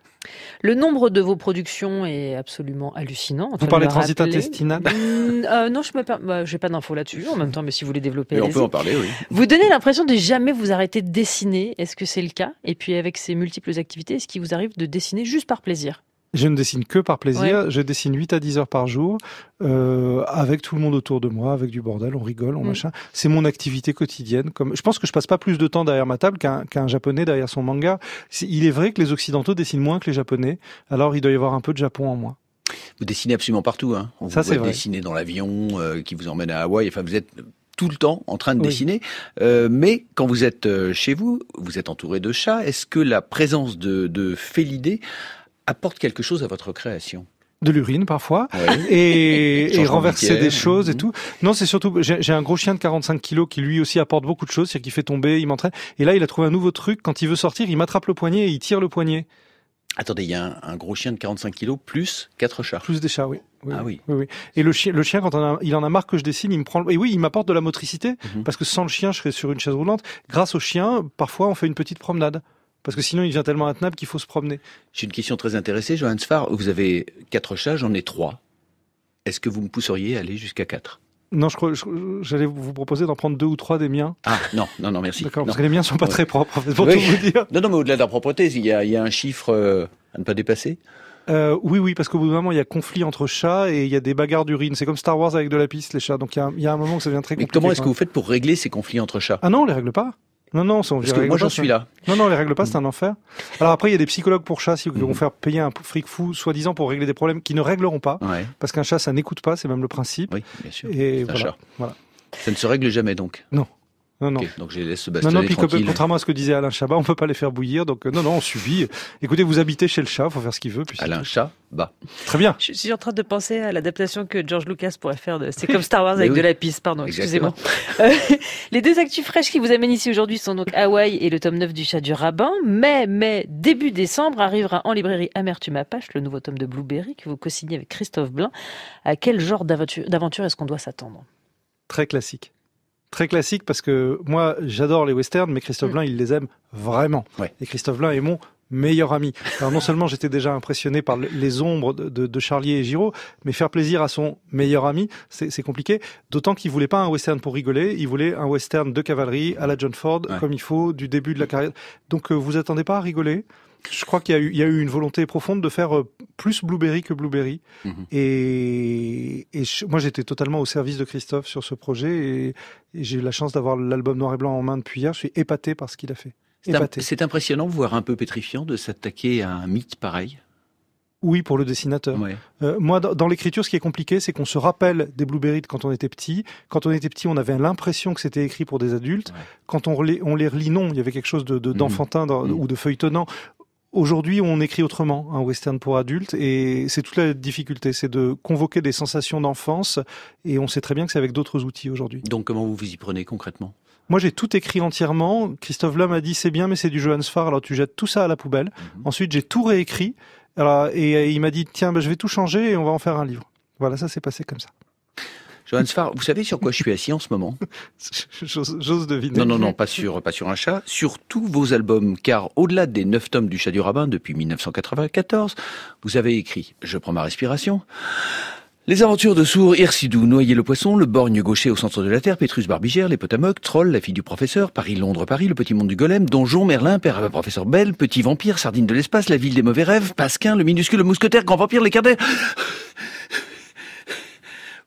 Le nombre de vos productions est absolument hallucinant. Vous parlez transit intestinal? mmh, euh, Non, je me par... bah, j'ai pas d'infos là-dessus en même temps, mais si vous voulez développer, mais on peut en parler, oui. Vous donnez l'impression de jamais vous arrêter de dessiner. Est-ce que c'est le cas? Et puis avec ces multiples activités, est-ce qu'il vous arrive de dessiner juste par plaisir? Je ne dessine que par plaisir. Ouais. Je dessine huit à dix heures par jour, euh, avec tout le monde autour de moi, avec du bordel, on rigole, on mmh. machin. C'est mon activité quotidienne. Comme je pense que je passe pas plus de temps derrière ma table qu'un, qu'un japonais derrière son manga. C'est, il est vrai que les occidentaux dessinent moins que les japonais. Alors il doit y avoir un peu de Japon en moi. Vous dessinez absolument partout, hein. On Ça, vous c'est voit vrai. dessiner dans l'avion euh, qui vous emmène à Hawaï. Enfin, vous êtes tout le temps en train de oui. dessiner. Euh, mais quand vous êtes euh, chez vous, vous êtes entouré de chats. Est-ce que la présence de, de félidés apporte quelque chose à votre création? De l'urine parfois, ouais. et, et renverser des choses mmh. et tout. Non, c'est surtout, j'ai, j'ai un gros chien de quarante-cinq kilos qui lui aussi apporte beaucoup de choses, c'est-à-dire qu'il fait tomber, il m'entraîne. Et là, il a trouvé un nouveau truc. Quand il veut sortir, il m'attrape le poignet et il tire le poignet. Attendez, il y a un, un gros chien de quarante-cinq kilos plus quatre chats. Plus des chats, oui. oui ah oui. oui, oui. Et le chien, le chien, quand on a, il en a marre que je dessine, il me prend. Et oui, il m'apporte de la motricité, mmh. parce que sans le chien, je serais sur une chaise roulante. Grâce au chien, parfois, on fait une petite promenade. Parce que sinon, il devient tellement intenable qu'il faut se promener. J'ai une question très intéressée, Johannes Farr. Vous avez quatre chats, j'en ai trois. Est-ce que vous me pousseriez à aller jusqu'à quatre? Non, je crois, je, j'allais vous proposer d'en prendre deux ou trois des miens. Ah, non, non, non, merci. D'accord, non. parce que les miens sont pas ouais. très propres, en fait, pour oui. tout vous dire. Non, non, mais au-delà de la propreté, il y a, il y a un chiffre euh, à ne pas dépasser. Euh, oui, oui, parce qu'au bout d'un moment, il y a conflit entre chats et il y a des bagarres d'urine. C'est comme Star Wars avec de la piste, les chats. Donc il y a, il y a un moment où ça devient très compliqué. Mais comment est-ce que vous faites pour régler ces conflits entre chats? Ah non, on les règle pas. Non, non, ça, on Parce que moi, j'en pas, suis là. Non, non, on les règle pas, c'est un enfer. Alors après, il y a des psychologues pour chats qui vont mmh. faire payer un fric fou, soi-disant, pour régler des problèmes qui ne régleront pas. Ouais. Parce qu'un chat, ça n'écoute pas, c'est même le principe. Oui, bien sûr. Et c'est voilà. un chat. Voilà. Ça ne se règle jamais, donc? Non. Non, non. Okay, donc je les laisse se bastonner non, non, puis tranquille. Contrairement à ce que disait Alain Chabat, on peut pas les faire bouillir. Donc euh, non, non, on subit. Écoutez, vous habitez chez le chat, faut faire ce qu'il veut. Puis Alain Chabat. Très bien. Je suis en train de penser à l'adaptation que George Lucas pourrait faire de. C'est comme Star Wars avec oui. de la piste. Pardon, excusez-moi. Euh, les deux actus fraîches qui vous amènent ici aujourd'hui sont donc Hawaï et le tome neuf du Chat du Rabbin. Mais, mais début décembre arrivera en librairie Amertume Apache, le nouveau tome de Blueberry que vous co-signez avec Christophe Blain. À quel genre d'aventure, d'aventure est-ce qu'on doit s'attendre? Très classique. Très classique parce que moi, j'adore les westerns, mais Christophe mmh. Blain, il les aime vraiment. Ouais. Et Christophe Blain est mon meilleur ami. Alors non seulement j'étais déjà impressionné par les ombres de, de, de Charlier et Giraud, mais faire plaisir à son meilleur ami, c'est, c'est compliqué. D'autant qu'il voulait pas un western pour rigoler, il voulait un western de cavalerie à la John Ford, ouais. comme il faut, du début de la carrière. Donc euh, vous attendez pas à rigoler. Je crois qu'il y a eu, il y a eu une volonté profonde de faire plus Blueberry que Blueberry. Mmh. Et, et je, moi, j'étais totalement au service de Christophe sur ce projet. Et, et j'ai eu la chance d'avoir l'album Noir et Blanc en main depuis hier. Je suis épaté par ce qu'il a fait. C'est, un, c'est impressionnant, voire un peu pétrifiant, de s'attaquer à un mythe pareil. Oui, pour le dessinateur. Ouais. Euh, moi, dans, dans l'écriture, ce qui est compliqué, c'est qu'on se rappelle des Blueberry de quand on était petit. Quand on était petit, on avait l'impression que c'était écrit pour des adultes. Ouais. Quand on les, on les relit, non, il y avait quelque chose de, de, d'enfantin mmh. dans, mmh. ou de feuilletonnant. Aujourd'hui, on écrit autrement un western pour adultes et c'est toute la difficulté, c'est de convoquer des sensations d'enfance et on sait très bien que c'est avec d'autres outils aujourd'hui. Donc comment vous vous y prenez concrètement? Moi, j'ai tout écrit entièrement. Christophe Blain m'a dit c'est bien, mais c'est du Johannes Farr, alors tu jettes tout ça à la poubelle. Mm-hmm. Ensuite, j'ai tout réécrit alors, et, et il m'a dit tiens, ben, je vais tout changer et on va en faire un livre. Voilà, ça s'est passé comme ça. Johannes Farr, vous savez sur quoi je suis assis en ce moment? J'ose, j'ose deviner. Non, non, non, pas sur, pas sur un chat, sur tous vos albums, car au-delà des neuf tomes du Chat du Rabbin depuis dix-neuf cent quatre-vingt-quatorze, vous avez écrit, je prends ma respiration, Les aventures de Sourd, Irsidou, Noyer le poisson, Le borgne gaucher au centre de la Terre, Pétrus Barbigère, Les Potamocs, Troll, La fille du professeur, Paris, Londres, Paris, Le petit monde du golem, Donjon, Merlin, Père à professeur Belle, Petit vampire, Sardine de l'espace, La ville des mauvais rêves, Pasquin, Le minuscule, Le mousquetaire, Grand vampire, Les Cardets...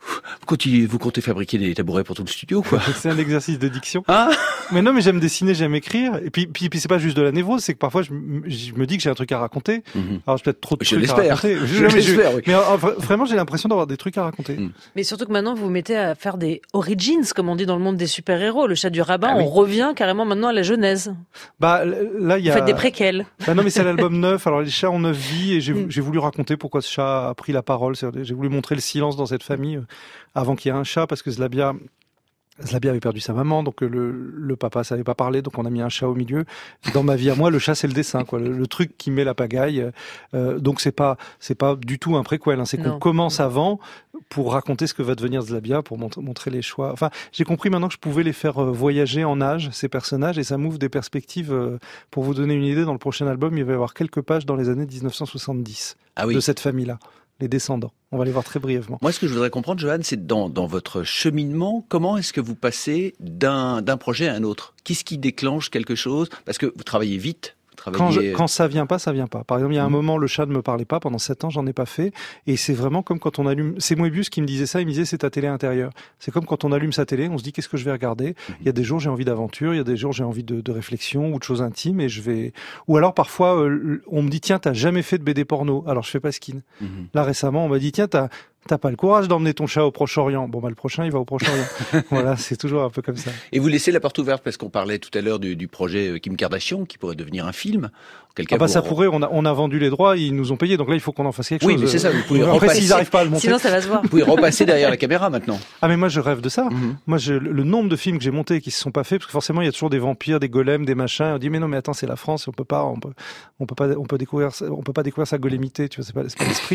Continuez, vous comptez fabriquer des tabourets pour tout le studio, quoi. C'est un exercice de diction. Hein? Mais non, mais j'aime dessiner, j'aime écrire. Et puis, puis, puis c'est pas juste de la névrose, c'est que parfois je, m- je me dis que j'ai un truc à raconter. Mm-hmm. Alors j'ai peut-être trop de Je trucs l'espère. à raconter. Je, je l'espère, oui. Mais euh, vraiment, j'ai l'impression d'avoir des trucs à raconter. Mm. Mais surtout que maintenant, vous vous mettez à faire des origins, comme on dit dans le monde des super-héros. Le chat du rabbin, Ah oui. on revient carrément maintenant à la genèse. Bah là, il y a. Vous faites des préquels. Bah non, mais c'est l'album neuf. Alors les chats ont neuf vies et j'ai, Mm. j'ai voulu raconter pourquoi ce chat a pris la parole. C'est-à-dire, j'ai voulu montrer le silence dans cette famille euh, avant qu'il y ait un chat, parce que Zlabia. Zlabia avait perdu sa maman, donc le, le papa savait pas parler, donc on a mis un chat au milieu. Dans ma vie à moi, le chat c'est le dessin, quoi, le, le truc qui met la pagaille. Euh, donc c'est pas c'est pas du tout un préquel, hein, c'est qu'on Non. commence avant pour raconter ce que va devenir Zlabia, pour montrer, montrer les choix. Enfin, j'ai compris maintenant que je pouvais les faire voyager en âge, ces personnages, et ça m'ouvre des perspectives. Euh, pour vous donner une idée, dans le prochain album, il va y avoir quelques pages dans les années dix-neuf cent soixante-dix Ah oui. de cette famille-là, les descendants. On va les voir très brièvement. Moi, ce que je voudrais comprendre, Johan, c'est dans, dans votre cheminement, comment est-ce que vous passez d'un, d'un projet à un autre? Qu'est-ce qui déclenche quelque chose? Parce que vous travaillez vite. Vous Quand, travaillez... je, quand ça vient pas, ça vient pas. Par exemple, il y a un Mmh. moment, le chat ne me parlait pas. Pendant sept ans, j'en ai pas fait. Et c'est vraiment comme quand on allume... C'est Moebius qui me disait ça. Il me disait, c'est ta télé intérieure. C'est comme quand on allume sa télé, on se dit, qu'est-ce que je vais regarder? Mmh. Il y a des jours, j'ai envie d'aventure. Il y a des jours, j'ai envie de, de réflexion ou de choses intimes. Et je vais... Ou alors, parfois, euh, on me dit, tiens, t'as jamais fait de B D porno. Alors, je fais pas skin. Mmh. Là, récemment, on m'a dit, tiens, t'as... T'as pas le courage d'emmener ton chat au Proche-Orient. Bon, bah, le prochain, il va au Proche-Orient. Voilà, c'est toujours un peu comme ça. Et vous laissez la porte ouverte parce qu'on parlait tout à l'heure du, du projet Kim Kardashian qui pourrait devenir un film. Quelqu'un Ah bah vous... ça pourrait, on a, on a vendu les droits, ils nous ont payé, donc là il faut qu'on en fasse quelque oui, chose. Oui, mais c'est ça, vous pouvez Après, repasser... s'ils n'arrivent pas à le monter... Sinon ça va se voir. Vous pouvez repasser derrière la caméra maintenant. Ah mais moi je rêve de ça. Mm-hmm. Moi je, le nombre de films que j'ai montés et qui se sont pas faits, parce que forcément il y a toujours des vampires, des golems, des machins, on dit mais non mais attends c'est la France, on peut pas, on peut, on peut pas, on peut découvrir, on peut pas découvrir sa golémité, tu vois, c'est pas, c'est pas l'esprit.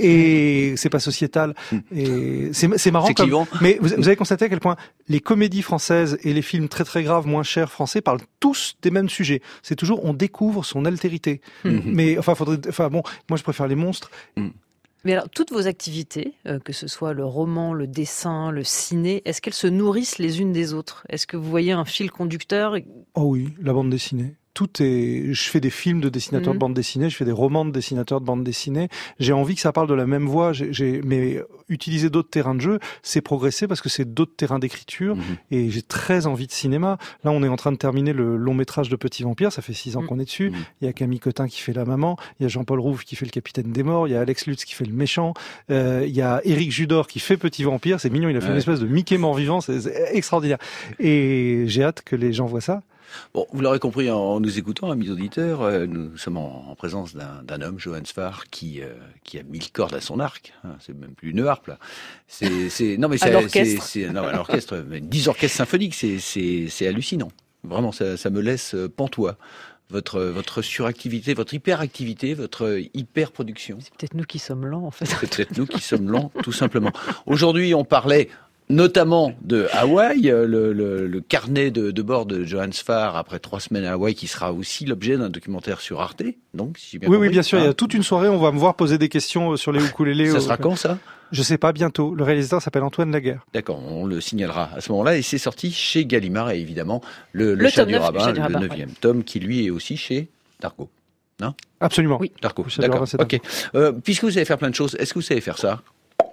Et c'est pas sociétal. Et c'est, c'est marrant c'est comme... clivant. Mais vous, vous avez constaté à quel point les comédies françaises et les films très très graves, moins chers français parlent tous des mêmes sujets. C'est toujours on découvre son altérité. Mm-hmm. Mais enfin faudrait Enfin bon, moi je préfère les monstres. Mm. Mais alors, toutes vos activités, euh, que ce soit le roman, le dessin, le ciné, est-ce qu'elles se nourrissent les unes des autres? Est-ce que vous voyez un fil conducteur? Oh oui, la bande dessinée. Tout est. Je fais des films de dessinateurs mmh. de bande dessinée, je fais des romans de dessinateurs de bande dessinée. J'ai envie que ça parle de la même voix. J'ai, j'ai... Mais utiliser d'autres terrains de jeu, c'est progresser parce que c'est d'autres terrains d'écriture. Mmh. Et j'ai très envie de cinéma. Là, on est en train de terminer le long métrage de Petit Vampire. Ça fait six ans mmh. qu'on est dessus. Mmh. Il y a Camille Cotin qui fait la maman. Il y a Jean-Paul Rouve qui fait le capitaine des morts. Il y a Alex Lutz qui fait le méchant. Euh, il y a Éric Judor qui fait Petit Vampire. C'est mignon. Il a fait ouais. une espèce de Mickey mort-vivant. C'est, c'est extraordinaire. Et j'ai hâte que les gens voient ça. Bon, vous l'aurez compris en nous écoutant, amis auditeurs, euh, nous sommes en, en présence d'un, d'un homme, Johan Sfar, qui euh, qui a mille cordes à son arc. Hein, c'est même plus une harpe là. C'est c'est non mais c'est, à l'orchestre. C'est, c'est non à l'orchestre, mais dix orchestres symphoniques, c'est c'est c'est hallucinant. Vraiment, ça ça me laisse pantois. Votre votre suractivité, votre hyperactivité, votre hyperproduction. C'est peut-être nous qui sommes lents en fait. C'est peut-être nous qui sommes lents, tout simplement. Aujourd'hui, on parlait notamment de Hawaï, le, le, le carnet de, de bord de Johan Sfar après trois semaines à Hawaï, qui sera aussi l'objet d'un documentaire sur Arte. Donc, si j'ai bien oui, compris. oui, bien sûr. Ah. Il y a toute une soirée. On va me voir poser des questions sur les ukulélés. Ça au... sera quand ça? Je sais pas, bientôt. Le réalisateur s'appelle Antoine Laguerre. D'accord, on le signalera à ce moment-là. Et c'est sorti chez Gallimard et évidemment le, le, le chat du neuf, rabbin, le neuvième ouais. tome, qui lui est aussi chez Dargaud. Non? Absolument. Oui. Dargaud. D'accord. Ok. Euh, puisque vous savez faire plein de choses, est-ce que vous savez faire ça?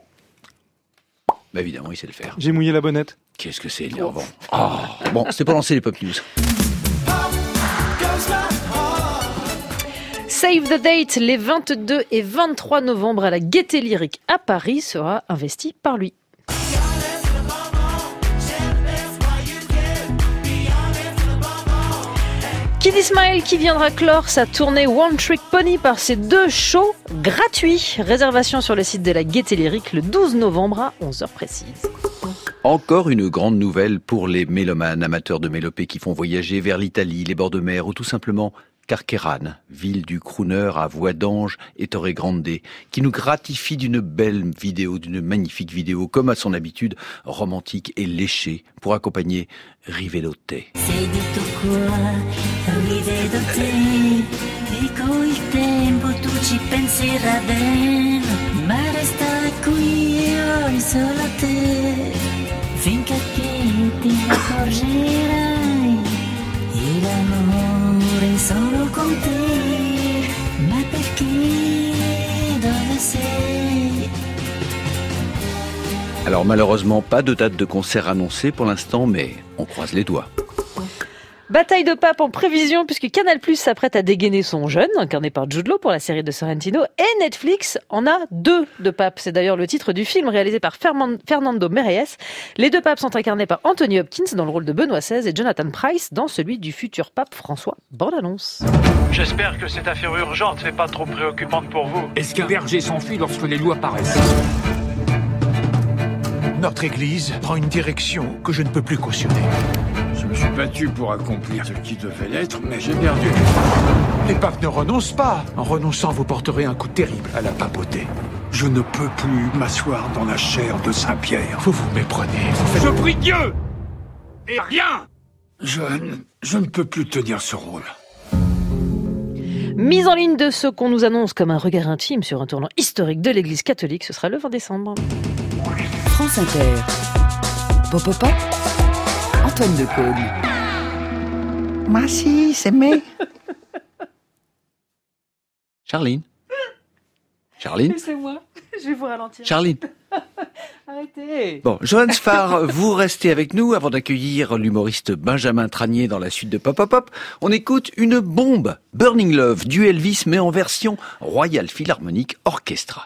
Bah évidemment, il sait le faire. J'ai mouillé la bonnette. Qu'est-ce que c'est énervant. Oh. Bon, c'était pour lancer les Pop News. Save the Date, les vingt-deux et vingt-trois novembre à la Gaîté Lyrique à Paris sera investi par lui. Kid Ismail qui viendra clore sa tournée One Trick Pony par ses deux shows gratuits. Réservation sur le site de la Gaîté Lyrique le douze novembre à onze heures précises. Encore une grande nouvelle pour les mélomanes amateurs de mélopées qui font voyager vers l'Italie, les bords de mer ou tout simplement Carqueiranne, ville du crooner à voix d'ange et Torre Grande, qui nous gratifie d'une belle vidéo, d'une magnifique vidéo, comme à son habitude, romantique et léchée, pour accompagner Rivedote. Solo con te, ma perché, dove sei? Alors malheureusement, pas de date de concert annoncée pour l'instant, mais on croise les doigts. Bataille de pape en prévision puisque Canal+ s'apprête à dégainer son jeune, incarné par Jude Law pour la série de Sorrentino, et Netflix en a deux de papes. C'est d'ailleurs le titre du film réalisé par Fernando Meirelles. Les deux papes sont incarnés par Anthony Hopkins dans le rôle de Benoît seize et Jonathan Pryce dans celui du futur pape François. Bande annonce. J'espère que cette affaire urgente n'est pas trop préoccupante pour vous. Est-ce qu'un berger s'enfuit lorsque les loups apparaissent ? Notre église prend une direction que je ne peux plus cautionner. Je me suis battu pour accomplir ce qui devait l'être, mais j'ai perdu. Les papes ne renoncent pas. En renonçant, vous porterez un coup terrible à la papauté. Je ne peux plus m'asseoir dans la chair de Saint-Pierre. Vous vous méprenez. Vous faites... Je prie Dieu et rien. Je, je ne peux plus tenir ce rôle. Mise en ligne de ce qu'on nous annonce comme un regard intime sur un tournant historique de l'Église catholique, ce sera le vingt décembre. France Inter. Pop, pop, pop. Antoine Decaune. Merci, c'est mais. Charline. Charline. C'est moi. Je vais vous ralentir. Charline. Arrêtez. Bon, Johannes Farr, vous restez avec nous avant d'accueillir l'humoriste Benjamin Tranier dans la suite de Pop Pop Pop. On écoute une bombe, Burning Love, du Elvis, mais en version Royal Philharmonic Orchestra.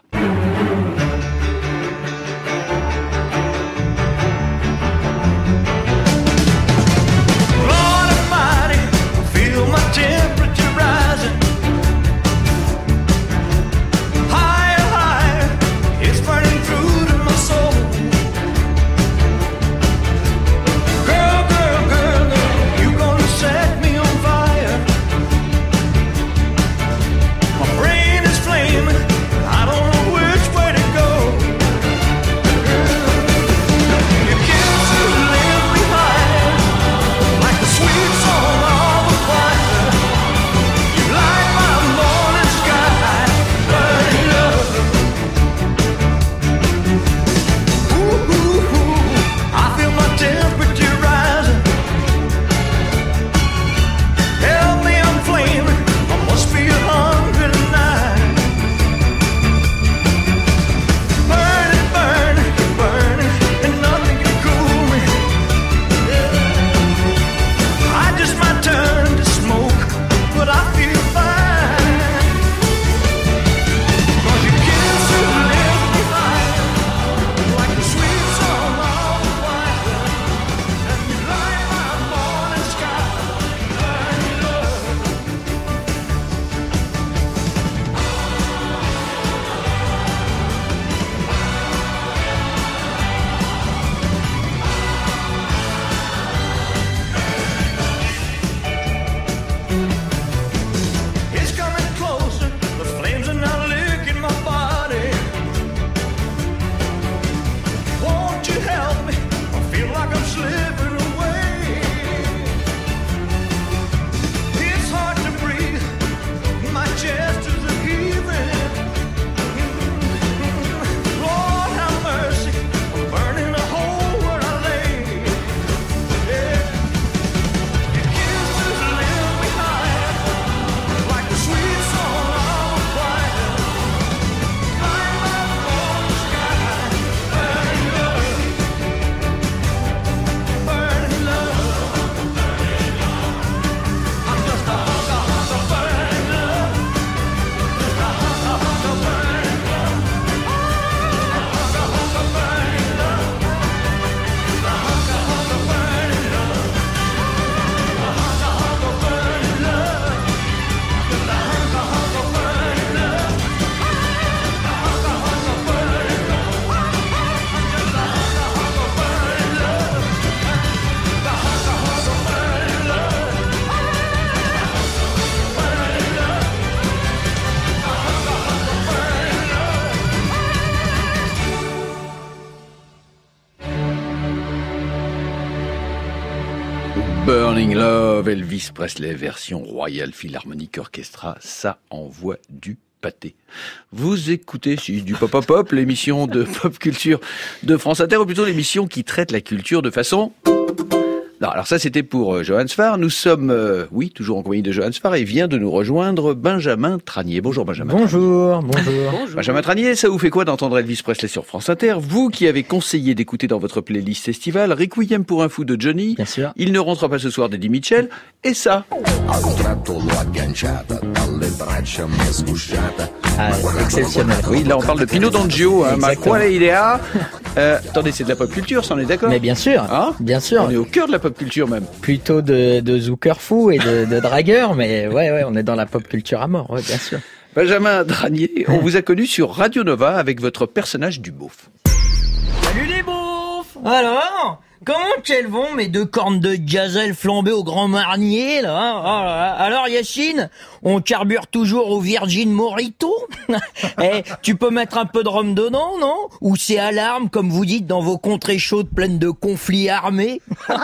Burning Love, Elvis Presley, version Royal Philharmonic Orchestra, ça envoie du pâté. Vous écoutez si, du Pop Pop Pop, l'émission de pop culture de France Inter, ou plutôt l'émission qui traite la culture de façon Non, alors ça c'était pour euh, Johan Sfar. Nous sommes, euh, oui, toujours en compagnie de Johan Sfar et vient de nous rejoindre Benjamin Tranier. Bonjour Benjamin. Bonjour, bonjour. bonjour. Benjamin Tranier, ça vous fait quoi d'entendre Elvis Presley sur France Inter? Vous qui avez conseillé d'écouter dans votre playlist estivale Requiem pour un fou de Johnny. Bien sûr. Il ne rentre pas ce soir d'Eddie Mitchell. Et ça. Ah, c'est exceptionnel. Oui, là on parle de Pino D'Angio, hein, ma quale idea. Euh, attendez, c'est de la pop culture, ça on est d'accord? Mais bien sûr, hein, bien sûr. On est au cœur de la pop culture même. Plutôt de, de Zucker fou et de, de dragueur, mais ouais, ouais, on est dans la pop culture à mort, ouais, bien sûr. Benjamin Tranier, on vous a connu sur Radio Nova avec votre personnage du beauf. Salut les beaufs! Alors, comment qu'elles vont mes deux cornes de gazelle flambées au Grand Marnier là, hein oh là là. Alors Yacine, on carbure toujours au Virgin Morito. Eh, tu peux mettre un peu de rhum dedans, non? Ou c'est alarme comme vous dites dans vos contrées chaudes pleines de conflits armés?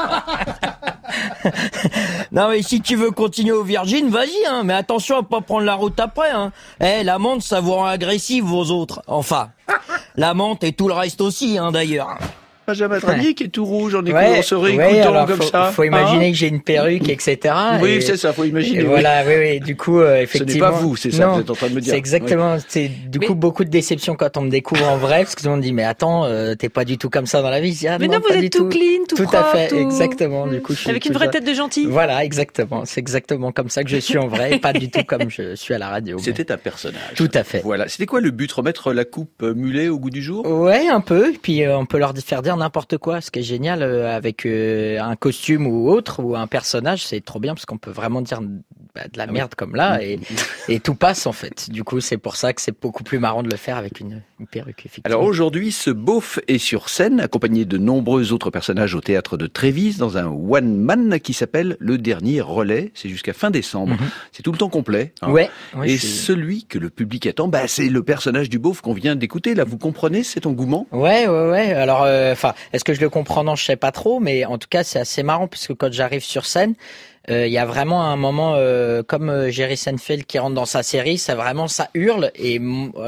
Non mais si tu veux continuer au Virgin, vas-y hein, mais attention à pas prendre la route après hein. Eh, la menthe ça vous rend agressif vos autres. Enfin, la menthe et tout le reste aussi hein d'ailleurs. Benjamin Tranier qui est tout rouge en écoutant, ouais, se réécoutant ouais, comme faut, ça. Faut imaginer hein que j'ai une perruque, et cetera. Oui, et, c'est ça, faut imaginer. Et oui. Voilà, oui, oui. Du coup, euh, effectivement. Ce n'est pas vous, c'est ça, non, vous êtes en train de me dire. C'est exactement, oui. C'est du mais... coup beaucoup de déception quand on me découvre en vrai, parce que tout le monde dit, mais attends, euh, t'es pas du tout comme ça dans la vie. Je dis, ah, mais non, non, vous êtes tout, tout clean, tout, tout propre. Tout à fait, tout... exactement. Du coup, je suis avec une vraie ça. Tête de gentil. Voilà, exactement. C'est exactement comme ça que je suis en vrai, et pas du tout comme je suis à la radio. C'était mais... un personnage. Tout à fait. Voilà. C'était quoi le but? Remettre la coupe mulet au goût du jour? Ouais, un peu. Puis euh, on peut leur faire dire n'importe quoi, ce qui est génial. Euh, avec euh, un costume ou autre, ou un personnage, c'est trop bien parce qu'on peut vraiment dire bah, de la ah merde oui. comme là et, et tout passe en fait. Du coup, c'est pour ça que c'est beaucoup plus marrant de le faire avec une, une perruque. Effectivement. Alors aujourd'hui, ce beauf est sur scène, accompagné de nombreux autres personnages au théâtre de Trévise, dans un one-man qui s'appelle Le Dernier Relais. C'est jusqu'à fin décembre. Mm-hmm. C'est tout le temps complet. Hein. Ouais, ouais. Et suis... celui que le public attend, bah, c'est le personnage du beauf qu'on vient d'écouter. Là, vous comprenez cet engouement? Ouais, ouais, ouais. Alors, enfin, euh, est-ce que je le comprends? Non, je sais pas trop, mais en tout cas, c'est assez marrant puisque quand j'arrive sur scène, il euh, y a vraiment un moment euh, comme euh, Jerry Seinfeld qui rentre dans sa série, ça vraiment ça hurle et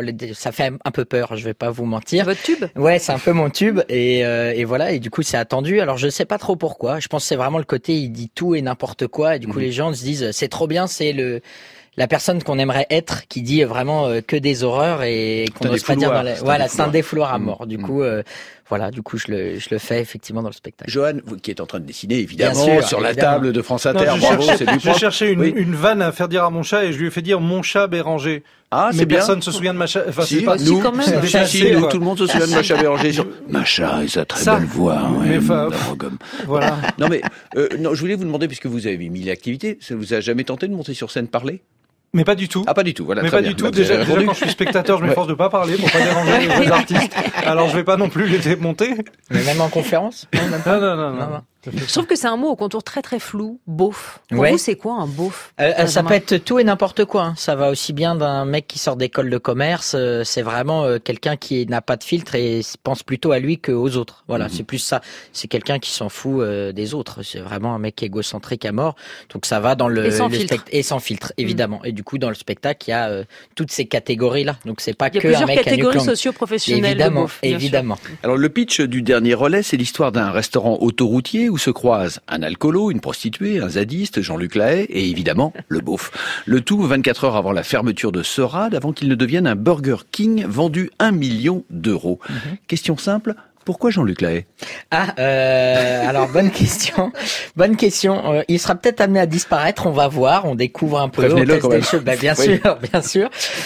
ça fait un peu peur, je vais pas vous mentir. Votre tube? Ouais, c'est un peu mon tube et, euh, et voilà et du coup c'est attendu. Alors je sais pas trop pourquoi. Je pense que c'est vraiment le côté il dit tout et n'importe quoi et du coup mmh. les gens se disent c'est trop bien, c'est le la personne qu'on aimerait être qui dit vraiment euh, que des horreurs et qu'on n'ose pas dire dans la... voilà, c'est un défouloir à mort. Mmh. Du coup euh, voilà, du coup, je le, je le fais effectivement dans le spectacle. Johan, vous qui êtes en train de dessiner, évidemment, sûr, sur évidemment. la table de France Inter, non, bravo, cherchais, c'est du propre. Je cherchais une, oui. une vanne à faire dire à mon chat et je lui ai fait dire mon chat Béranger. Ah, mais c'est bien. Personne ne se souvient de ma chat. Enfin, si, c'est pas nous, quand même. C'est déjà si, nous, tout le monde se souvient de Macha Béranger. Je... Macha et sa très Ça. belle voix. Ouais, mais fa... voilà. Non, mais, euh, non, je voulais vous demander, puisque vous avez mis l'activité, ça vous a jamais tenté de monter sur scène parler? Mais pas du tout. Ah, pas du tout, voilà. Mais très pas bien. du tout. Bah, déjà, déjà, quand je suis spectateur, je m'efforce ouais. de pas parler pour pas déranger les vrais artistes. Alors, je vais pas non plus les démonter. Mais même en conférence? Non, même pas. non, non, non. non, non. Je trouve que c'est un mot au contour très très flou, beauf. Pour ouais. vous, c'est quoi un beauf? euh, Ça peut être tout et n'importe quoi. Hein. Ça va aussi bien d'un mec qui sort d'école de commerce. Euh, c'est vraiment euh, quelqu'un qui n'a pas de filtre et pense plutôt à lui qu'aux autres. Voilà, mm-hmm. c'est plus ça. C'est quelqu'un qui s'en fout euh, des autres. C'est vraiment un mec égocentrique à mort. Donc ça va dans le... Et sans le filtre. Spect... Et sans filtre, évidemment. Mm. Et du coup, dans le spectacle, il y a euh, toutes ces catégories-là. Donc c'est pas que un mec à Il y a plusieurs catégories socio-professionnelles. Évidemment, beauf, évidemment. Alors le pitch du Dernier Relais, c'est l'histoire d'un restaurant autoroutier où se croisent un alcoolo, une prostituée, un zadiste, Jean-Luc Lahaye et évidemment le beauf. Le tout vingt-quatre heures avant la fermeture de Sorade, avant qu'il ne devienne un Burger King vendu un million d'euros. Mm-hmm. Question simple, pourquoi Jean-Luc Lahaye? Ah, euh, alors bonne question, bonne question. Euh, il sera peut-être amené à disparaître, on va voir, on découvre un peu. Prévenez-le quand même. Bah, bien oui. sûr, bien sûr.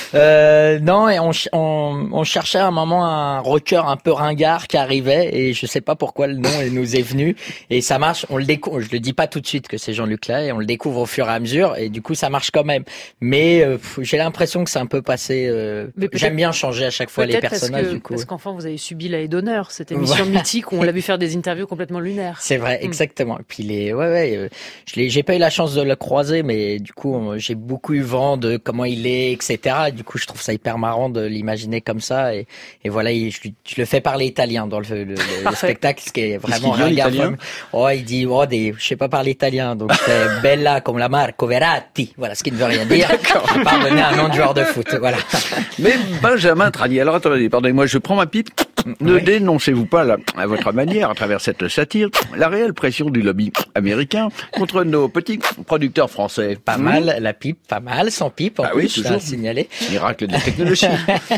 Euh, non, et on, on, on cherchait à un moment un rocker un peu ringard qui arrivait et je sais pas pourquoi le nom nous est venu et ça marche. On le découvre. Je le dis pas tout de suite que c'est Jean-Luc Lahaye, on le découvre au fur et à mesure et du coup ça marche quand même. Mais euh, j'ai l'impression que c'est un peu passé. Euh, j'aime bien changer à chaque fois les personnages. Parce que, du coup. Parce qu'enfin vous avez subi la haie d'honneur. Cette émission mythique où on l'a vu faire des interviews complètement lunaires. C'est vrai, exactement. Et puis les, ouais, ouais, euh, je l'ai, j'ai pas eu la chance de le croiser, mais du coup, euh, j'ai beaucoup eu vent de comment il est, et cetera. Et du coup, je trouve ça hyper marrant de l'imaginer comme ça. Et, et voilà, il, je, je le fais parler italien dans le, le, le, le spectacle, ce qui est vraiment ringard. Oh, il dit, oh, des, je sais pas parler italien, donc c'est bella comme la Marco Verratti. Voilà, ce qui ne veut rien dire. Je vais pas donner un nom de joueur de foot. Voilà. Mais Benjamin Tranier, alors attendez, pardonnez-moi, je prends ma pipe. Ne Oui. dénoncez-vous pas, là, à votre manière, à travers cette satire, la réelle pression du lobby américain contre nos petits producteurs français? Pas Hmm mal, la pipe, pas mal, sans pipe, en Ah plus, oui, je tiens toujours. à signaler. Miracle de technologie.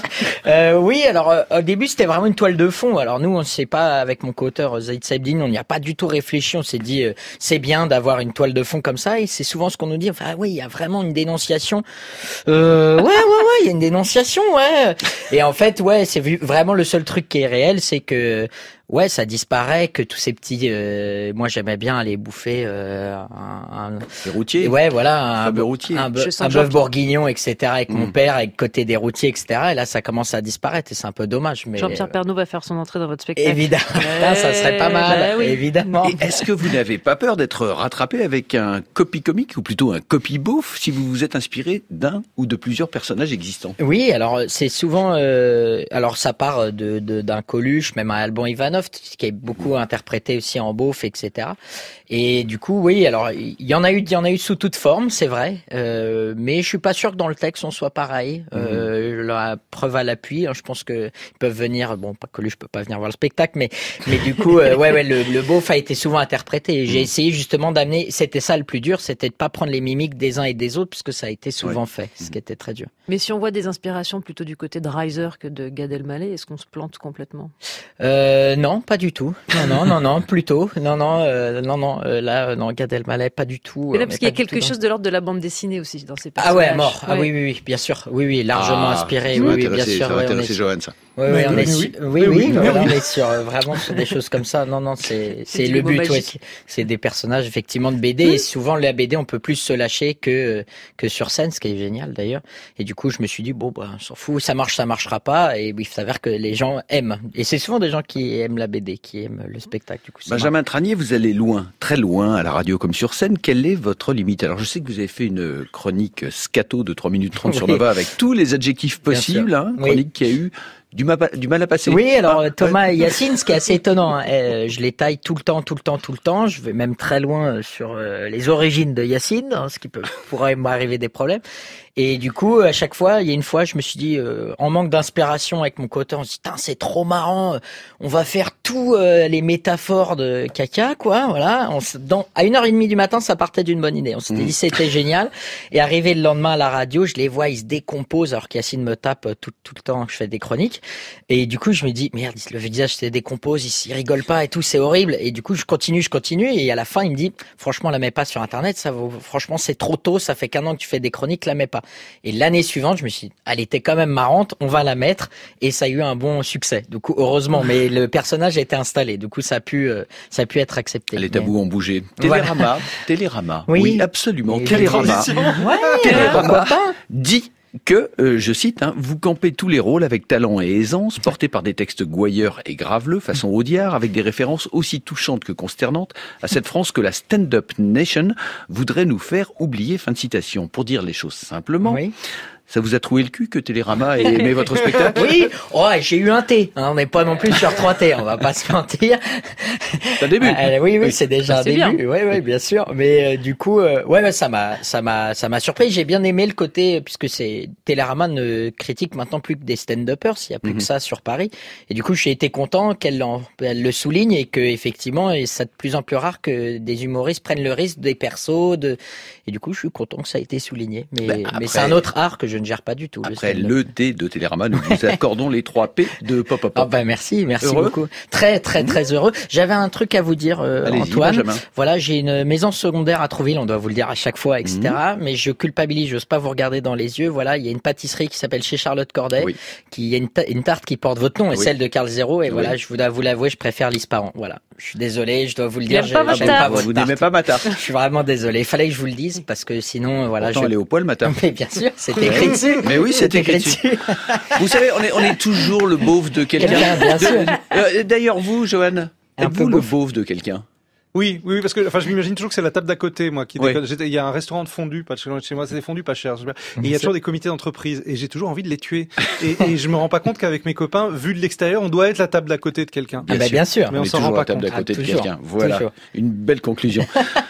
Euh, oui, alors euh, au début c'était vraiment une toile de fond. Alors nous, on ne sait pas, avec mon co-auteur Zaid Saibdine, on n'y a pas du tout réfléchi. On s'est dit euh, c'est bien d'avoir une toile de fond comme ça, et c'est souvent ce qu'on nous dit. Enfin oui, il y a vraiment une dénonciation. Euh, ouais, ouais, ouais, il y a une dénonciation, ouais. Et en fait, ouais, c'est vu- vraiment le seul truc qui est réel, c'est que ouais, ça disparaît, que tous ces petits. Euh, moi, j'aimais bien aller bouffer euh, un, un Les routiers. ouais, voilà, un, Fameux routier. un, bœuf- Je sens un que bœuf j'en- bourguignon, et cetera. Avec mon Mm. père, avec côté des routiers, et cetera. Et là, ça commence à disparaître, et c'est un peu dommage. Mais Jean-Pierre Pernaut va faire son entrée dans votre spectacle. évidemment, Putain, ça serait pas mal, bah oui. évidemment. Et est-ce que vous n'avez pas peur d'être rattrapé avec un copy comique, ou plutôt un copy beauf, si vous vous êtes inspiré d'un ou de plusieurs personnages existants? Oui, alors c'est souvent, euh, alors ça part de, de d'un Coluche, même un Alban Ivanov, qui est beaucoup interprété aussi en beauf, et cetera. Et du coup, oui, alors il y en a eu, il y en a eu sous toute forme, c'est vrai, euh, mais je suis pas sûr que dans le texte on soit pareil. Euh, la preuve à l'appui, hein, je pense que ils peuvent venir, bon, pas Coluche peut pas venir voir le spectacle, mais mais du coup, euh, ouais, ouais, le, le beauf a été souvent interprété. Et j'ai essayé justement d'amener, c'était ça le plus dur, c'était de pas prendre les mimiques des uns et des autres, puisque ça a été souvent fait, ce qui était très dur. Mais si on voit des inspirations plutôt du côté de Reiser que de Gad Elmaleh, est-ce qu'on se plante complètement? Euh, non, pas du tout. Non, non, non, non, plutôt. Non, non, euh, non, non. Euh, là, non, Gad Elmaleh, pas du tout. Mais là, On parce est qu'il y a pas du quelque tout chose de l'ordre de la bande dessinée aussi dans ces dans- Ah personnages. ouais, mort. Ah Ouais. oui, oui, oui, bien sûr. Oui, oui, largement Ah, inspiré. ça Oui, va oui, bien intéresser- sûr. ça va ouais, on intéresser est- Johan, ça. Oui, oui, Mais on oui, est mais su- oui. oui, Mais oui, oui, mais voilà, oui. on est sur euh, vraiment sur des choses comme ça. Non, non, c'est C'est c'est du le mot but. Ouais, magique. c'est des personnages effectivement de B D. Et souvent, la B D, on peut plus se lâcher que que sur scène, ce qui est génial d'ailleurs. Et du coup, je me suis dit bon, bah, on s'en fout, ça marche, ça marchera pas. Et il s'avère que les gens aiment. Et c'est souvent des gens qui aiment la B D, qui aiment le spectacle. Du coup, c'est Benjamin Tranier, vous allez loin, très loin, à la radio comme sur scène. Quelle est votre limite? Alors, je sais que vous avez fait une chronique scato de trois minutes trente sur Oui. Nova avec tous les adjectifs Bien possibles, sûr. hein, Oui. chronique qui a eu du, ma- du mal à passer. Oui, alors Ah, Thomas ouais. et Yacine, ce qui est assez étonnant, hein, euh, je les taille tout le temps, tout le temps, tout le temps. Je vais même très loin euh, sur euh, les origines de Yacine, hein, ce qui peut pourrait m'arriver des problèmes. Et du coup, à chaque fois, il y a une fois, je me suis dit, euh, en manque d'inspiration avec mon co-auteur, on se dit, putain, c'est trop marrant, euh, on va faire tous euh, les métaphores de caca, quoi, voilà. On se, dans, à une heure et demie du matin, ça partait d'une bonne idée. On s'était Mmh. dit, c'était génial. Et arrivé le lendemain à la radio, je les vois, ils se décomposent, alors qu'Yacine me tape euh, tout, tout le temps que je fais des chroniques. Et du coup, je me dis, merde, le visage se décompose, il, il rigole pas et tout, c'est horrible. Et du coup, je continue, je continue. Et à la fin, il me dit, franchement, la mets pas sur Internet, ça vaut, franchement, c'est trop tôt, ça fait qu'un an que tu fais des chroniques, la mets pas. Et l'année suivante, je me suis dit, elle était quand même marrante, on va la mettre. Et ça a eu un bon succès. Du coup, heureusement, mais le personnage a été installé. Du coup, ça a pu, euh, ça a pu être accepté. Les tabous Mais- ont bougé. Voilà. Télérama, Télérama. Oui. Oui, absolument. Et Télérama. Ouais, Télérama pourquoi pas. dit que, euh, je cite, hein, vous campez tous les rôles avec talent et aisance, portés par des textes gouailleurs et graveleux, façon Audiard, avec des références aussi touchantes que consternantes à cette France que la Stand-Up Nation voudrait nous faire oublier. Fin de citation. Pour dire les choses simplement, Oui. ça vous a troué le cul que Télérama ait aimé votre spectacle? Oui, ouais, j'ai eu un thé. Hein, on n'est pas non plus sur trois thés, on va pas se mentir. C'est un début. Euh, oui, oui, c'est déjà Ça, un c'est début. bien. Oui, oui, bien sûr. Mais euh, du coup, euh, ouais, ouais, ça m'a, ça m'a, ça m'a surpris. J'ai bien aimé le côté, puisque c'est Télérama ne critique maintenant plus que des stand-uppers. Il y a plus Mhm. que ça sur Paris. Et du coup, j'ai été content qu'elle en- elle le souligne et que effectivement, et c'est de plus en plus rare que des humoristes prennent le risque des persos. De... Et du coup, je suis content que ça ait été souligné. Mais, Ben, mais après- c'est un autre art que je ne gère pas du tout. le Après stand-up. le T de Télérama, nous vous accordons les trois P de Pop Pop Ah Pop. bah merci, merci Heureux beaucoup. Très très très heureux. J'avais un truc à vous dire, euh, Allez-y, Antoine. Benjamin. Voilà, j'ai une maison secondaire à Trouville, on doit vous le dire à chaque fois, et cetera. Mais je culpabilise, j'ose pas vous regarder dans les yeux. Voilà, il y a une pâtisserie qui s'appelle Chez Charlotte Corday, Oui. qui il y a une, ta- une tarte qui porte votre nom et Oui. celle de Carl Zéro. Et Oui. voilà, je vous dois vous l'avouer, je préfère l'Isparan. Voilà, je suis désolé, je dois vous le Il dire. aime j'ai- pas votre j'aime tarte. votre Vous tarte. n'aimez pas ma tarte. Je suis vraiment désolé. Il fallait que je vous le dise parce que sinon, voilà, Pourtant, je. elle est au poil, ma tarte. Mais bien sûr, c'est écrit dessus. Mais oui, c'est écrit dessus. Vous savez, on est, on est toujours le beauf de quelqu'un. Quelqu'un, bien sûr. Euh, D'ailleurs, vous, Johan, Un êtes-vous peu le beauf. beauf de quelqu'un? Oui, oui, oui, parce que enfin, je m'imagine toujours que c'est la table d'à côté, moi, qui Ouais. déconne. J'étais- Il y a un restaurant de fondue, pas de chez, chez moi, c'est des fondus pas chers. Et il y a toujours des comités d'entreprise, et j'ai toujours envie de les tuer. Et, et je me rends pas compte qu'avec mes copains, vu de l'extérieur, on doit être la table d'à côté de quelqu'un. Ah bah, bien sûr. Mais on est s'en toujours rend à pas la table compte. d'à côté Ah, de toujours, quelqu'un. Voilà, toujours. une belle conclusion.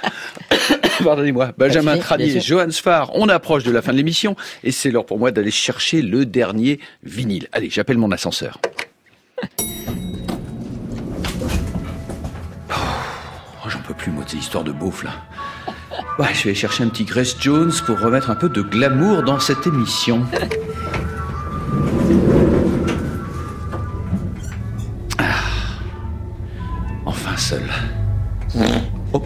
Pardonnez-moi. Benjamin Pas de souci, Tranier, bien sûr. Johan Sfar, on approche de la fin de l'émission et c'est l'heure pour moi d'aller chercher le dernier vinyle. Allez, j'appelle mon ascenseur. plus, moi, de ces histoires de beauf, là. Ouais, je vais aller chercher un petit Grace Jones pour remettre un peu de glamour dans cette émission. Ah. Enfin seul. Oh.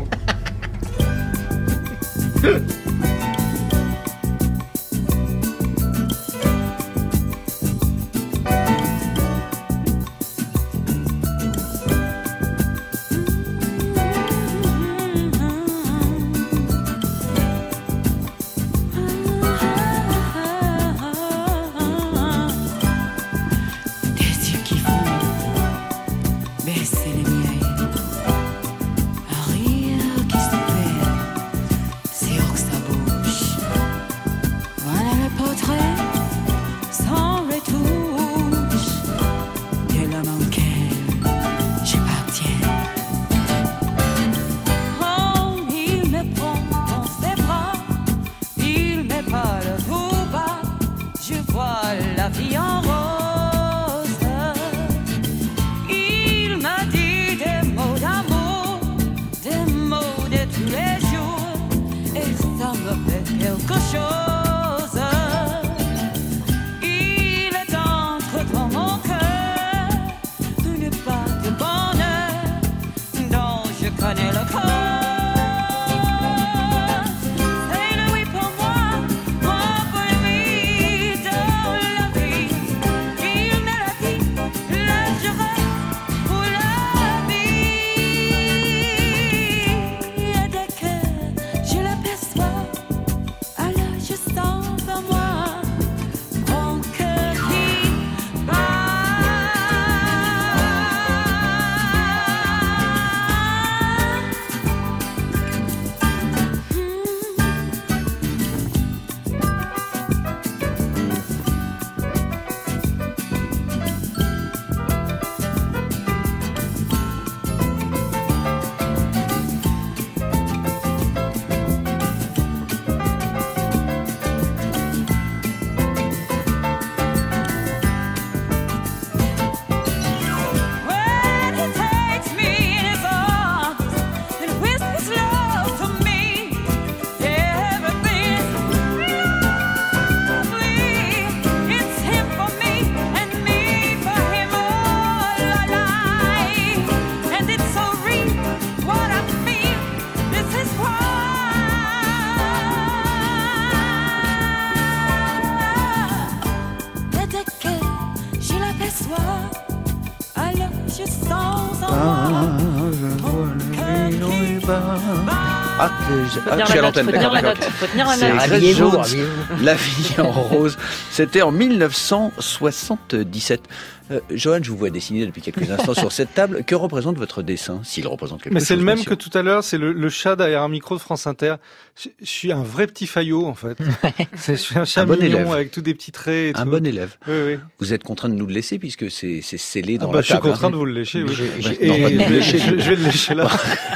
Ah, ah, je suis à l'antenne, d'accord, d'accord. Faut tenir la C'est note. Grace Jones, La vie en rose. C'était en mille neuf cent soixante-dix-sept. Euh, Johan, je vous vois dessiner depuis quelques instants sur cette table. Que représente votre dessin, s'il représente quelque Mais chose? c'est le même monsieur. que tout à l'heure, c'est le, le chat derrière un micro de France Inter. Je, je suis un vrai petit faillot, en fait. C'est, je suis un chat Un bon mignon élève. avec tous des petits traits et Un tout. bon élève. Oui, oui. Vous êtes contraint de nous le laisser puisque c'est, c'est scellé dans Ah bah, la je suis table. contraint hein. de vous le lécher, oui. Je- je- Et non, pas de me je- lécher. je- je vais le lécher là.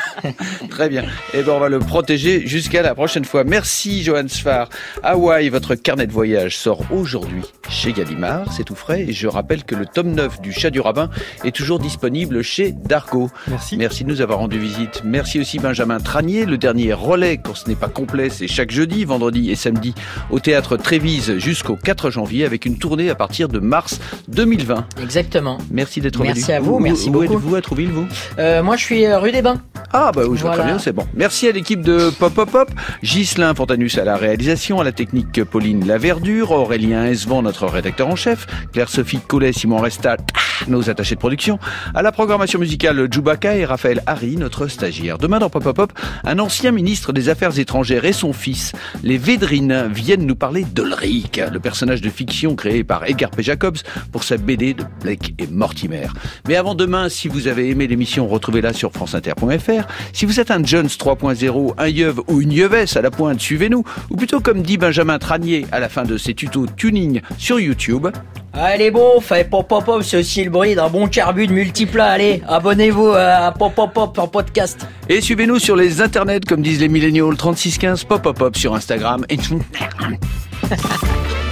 Très bien. Eh ben, on va le protéger jusqu'à la prochaine fois. Merci, Johan Sfar. Hawaï, votre carnet de voyage sort aujourd'hui chez Gallimard. C'est tout frais. Et je rappelle que le tome neuf du Chat du Rabbin est toujours disponible chez Dargo. Merci. Merci de nous avoir rendu visite. Merci aussi Benjamin Tranier. Le dernier relais, quand ce n'est pas complet, c'est chaque jeudi, vendredi et samedi au théâtre Trévise jusqu'au quatre janvier avec une tournée à partir de mars deux mille vingt. Exactement. Merci d'être venu. Merci à vous, Où- merci où beaucoup. êtes-vous à Trouville, vous? Euh, moi, je suis euh, rue des Bains. Ah bah oui, je vois Voilà. très bien, c'est bon. Merci à l'équipe de Pop Pop Pop, Ghislain Fontanus à la réalisation, à la technique Pauline Laverdure, Aurélien Esvan, notre rédacteur en chef, Claire-Sophie Collet, Simon Restat, nos attachés de production, à la programmation musicale Djoubaka et Raphaël Harry, notre stagiaire. Demain dans Pop Pop Pop, un ancien ministre des Affaires étrangères et son fils, les Védrines, viennent nous parler d'Ulrich, le personnage de fiction créé par Edgar P. Jacobs pour sa B D de Blake et Mortimer. Mais avant demain, si vous avez aimé l'émission, retrouvez-la sur franceinter point f r. Si vous êtes un Jones trois point zéro, un yeuve ou une yeuvesse à la pointe, suivez-nous. Ou plutôt comme dit Benjamin Tranier à la fin de ses tutos tuning sur YouTube. Allez bon, faites pop pop pop, c'est aussi le bruit d'un bon carbu de multiplat. Allez, abonnez-vous à Pop Pop Pop en podcast. Et suivez-nous sur les internets, comme disent les milléniaux, trente-six quinze Pop Pop Pop sur Instagram et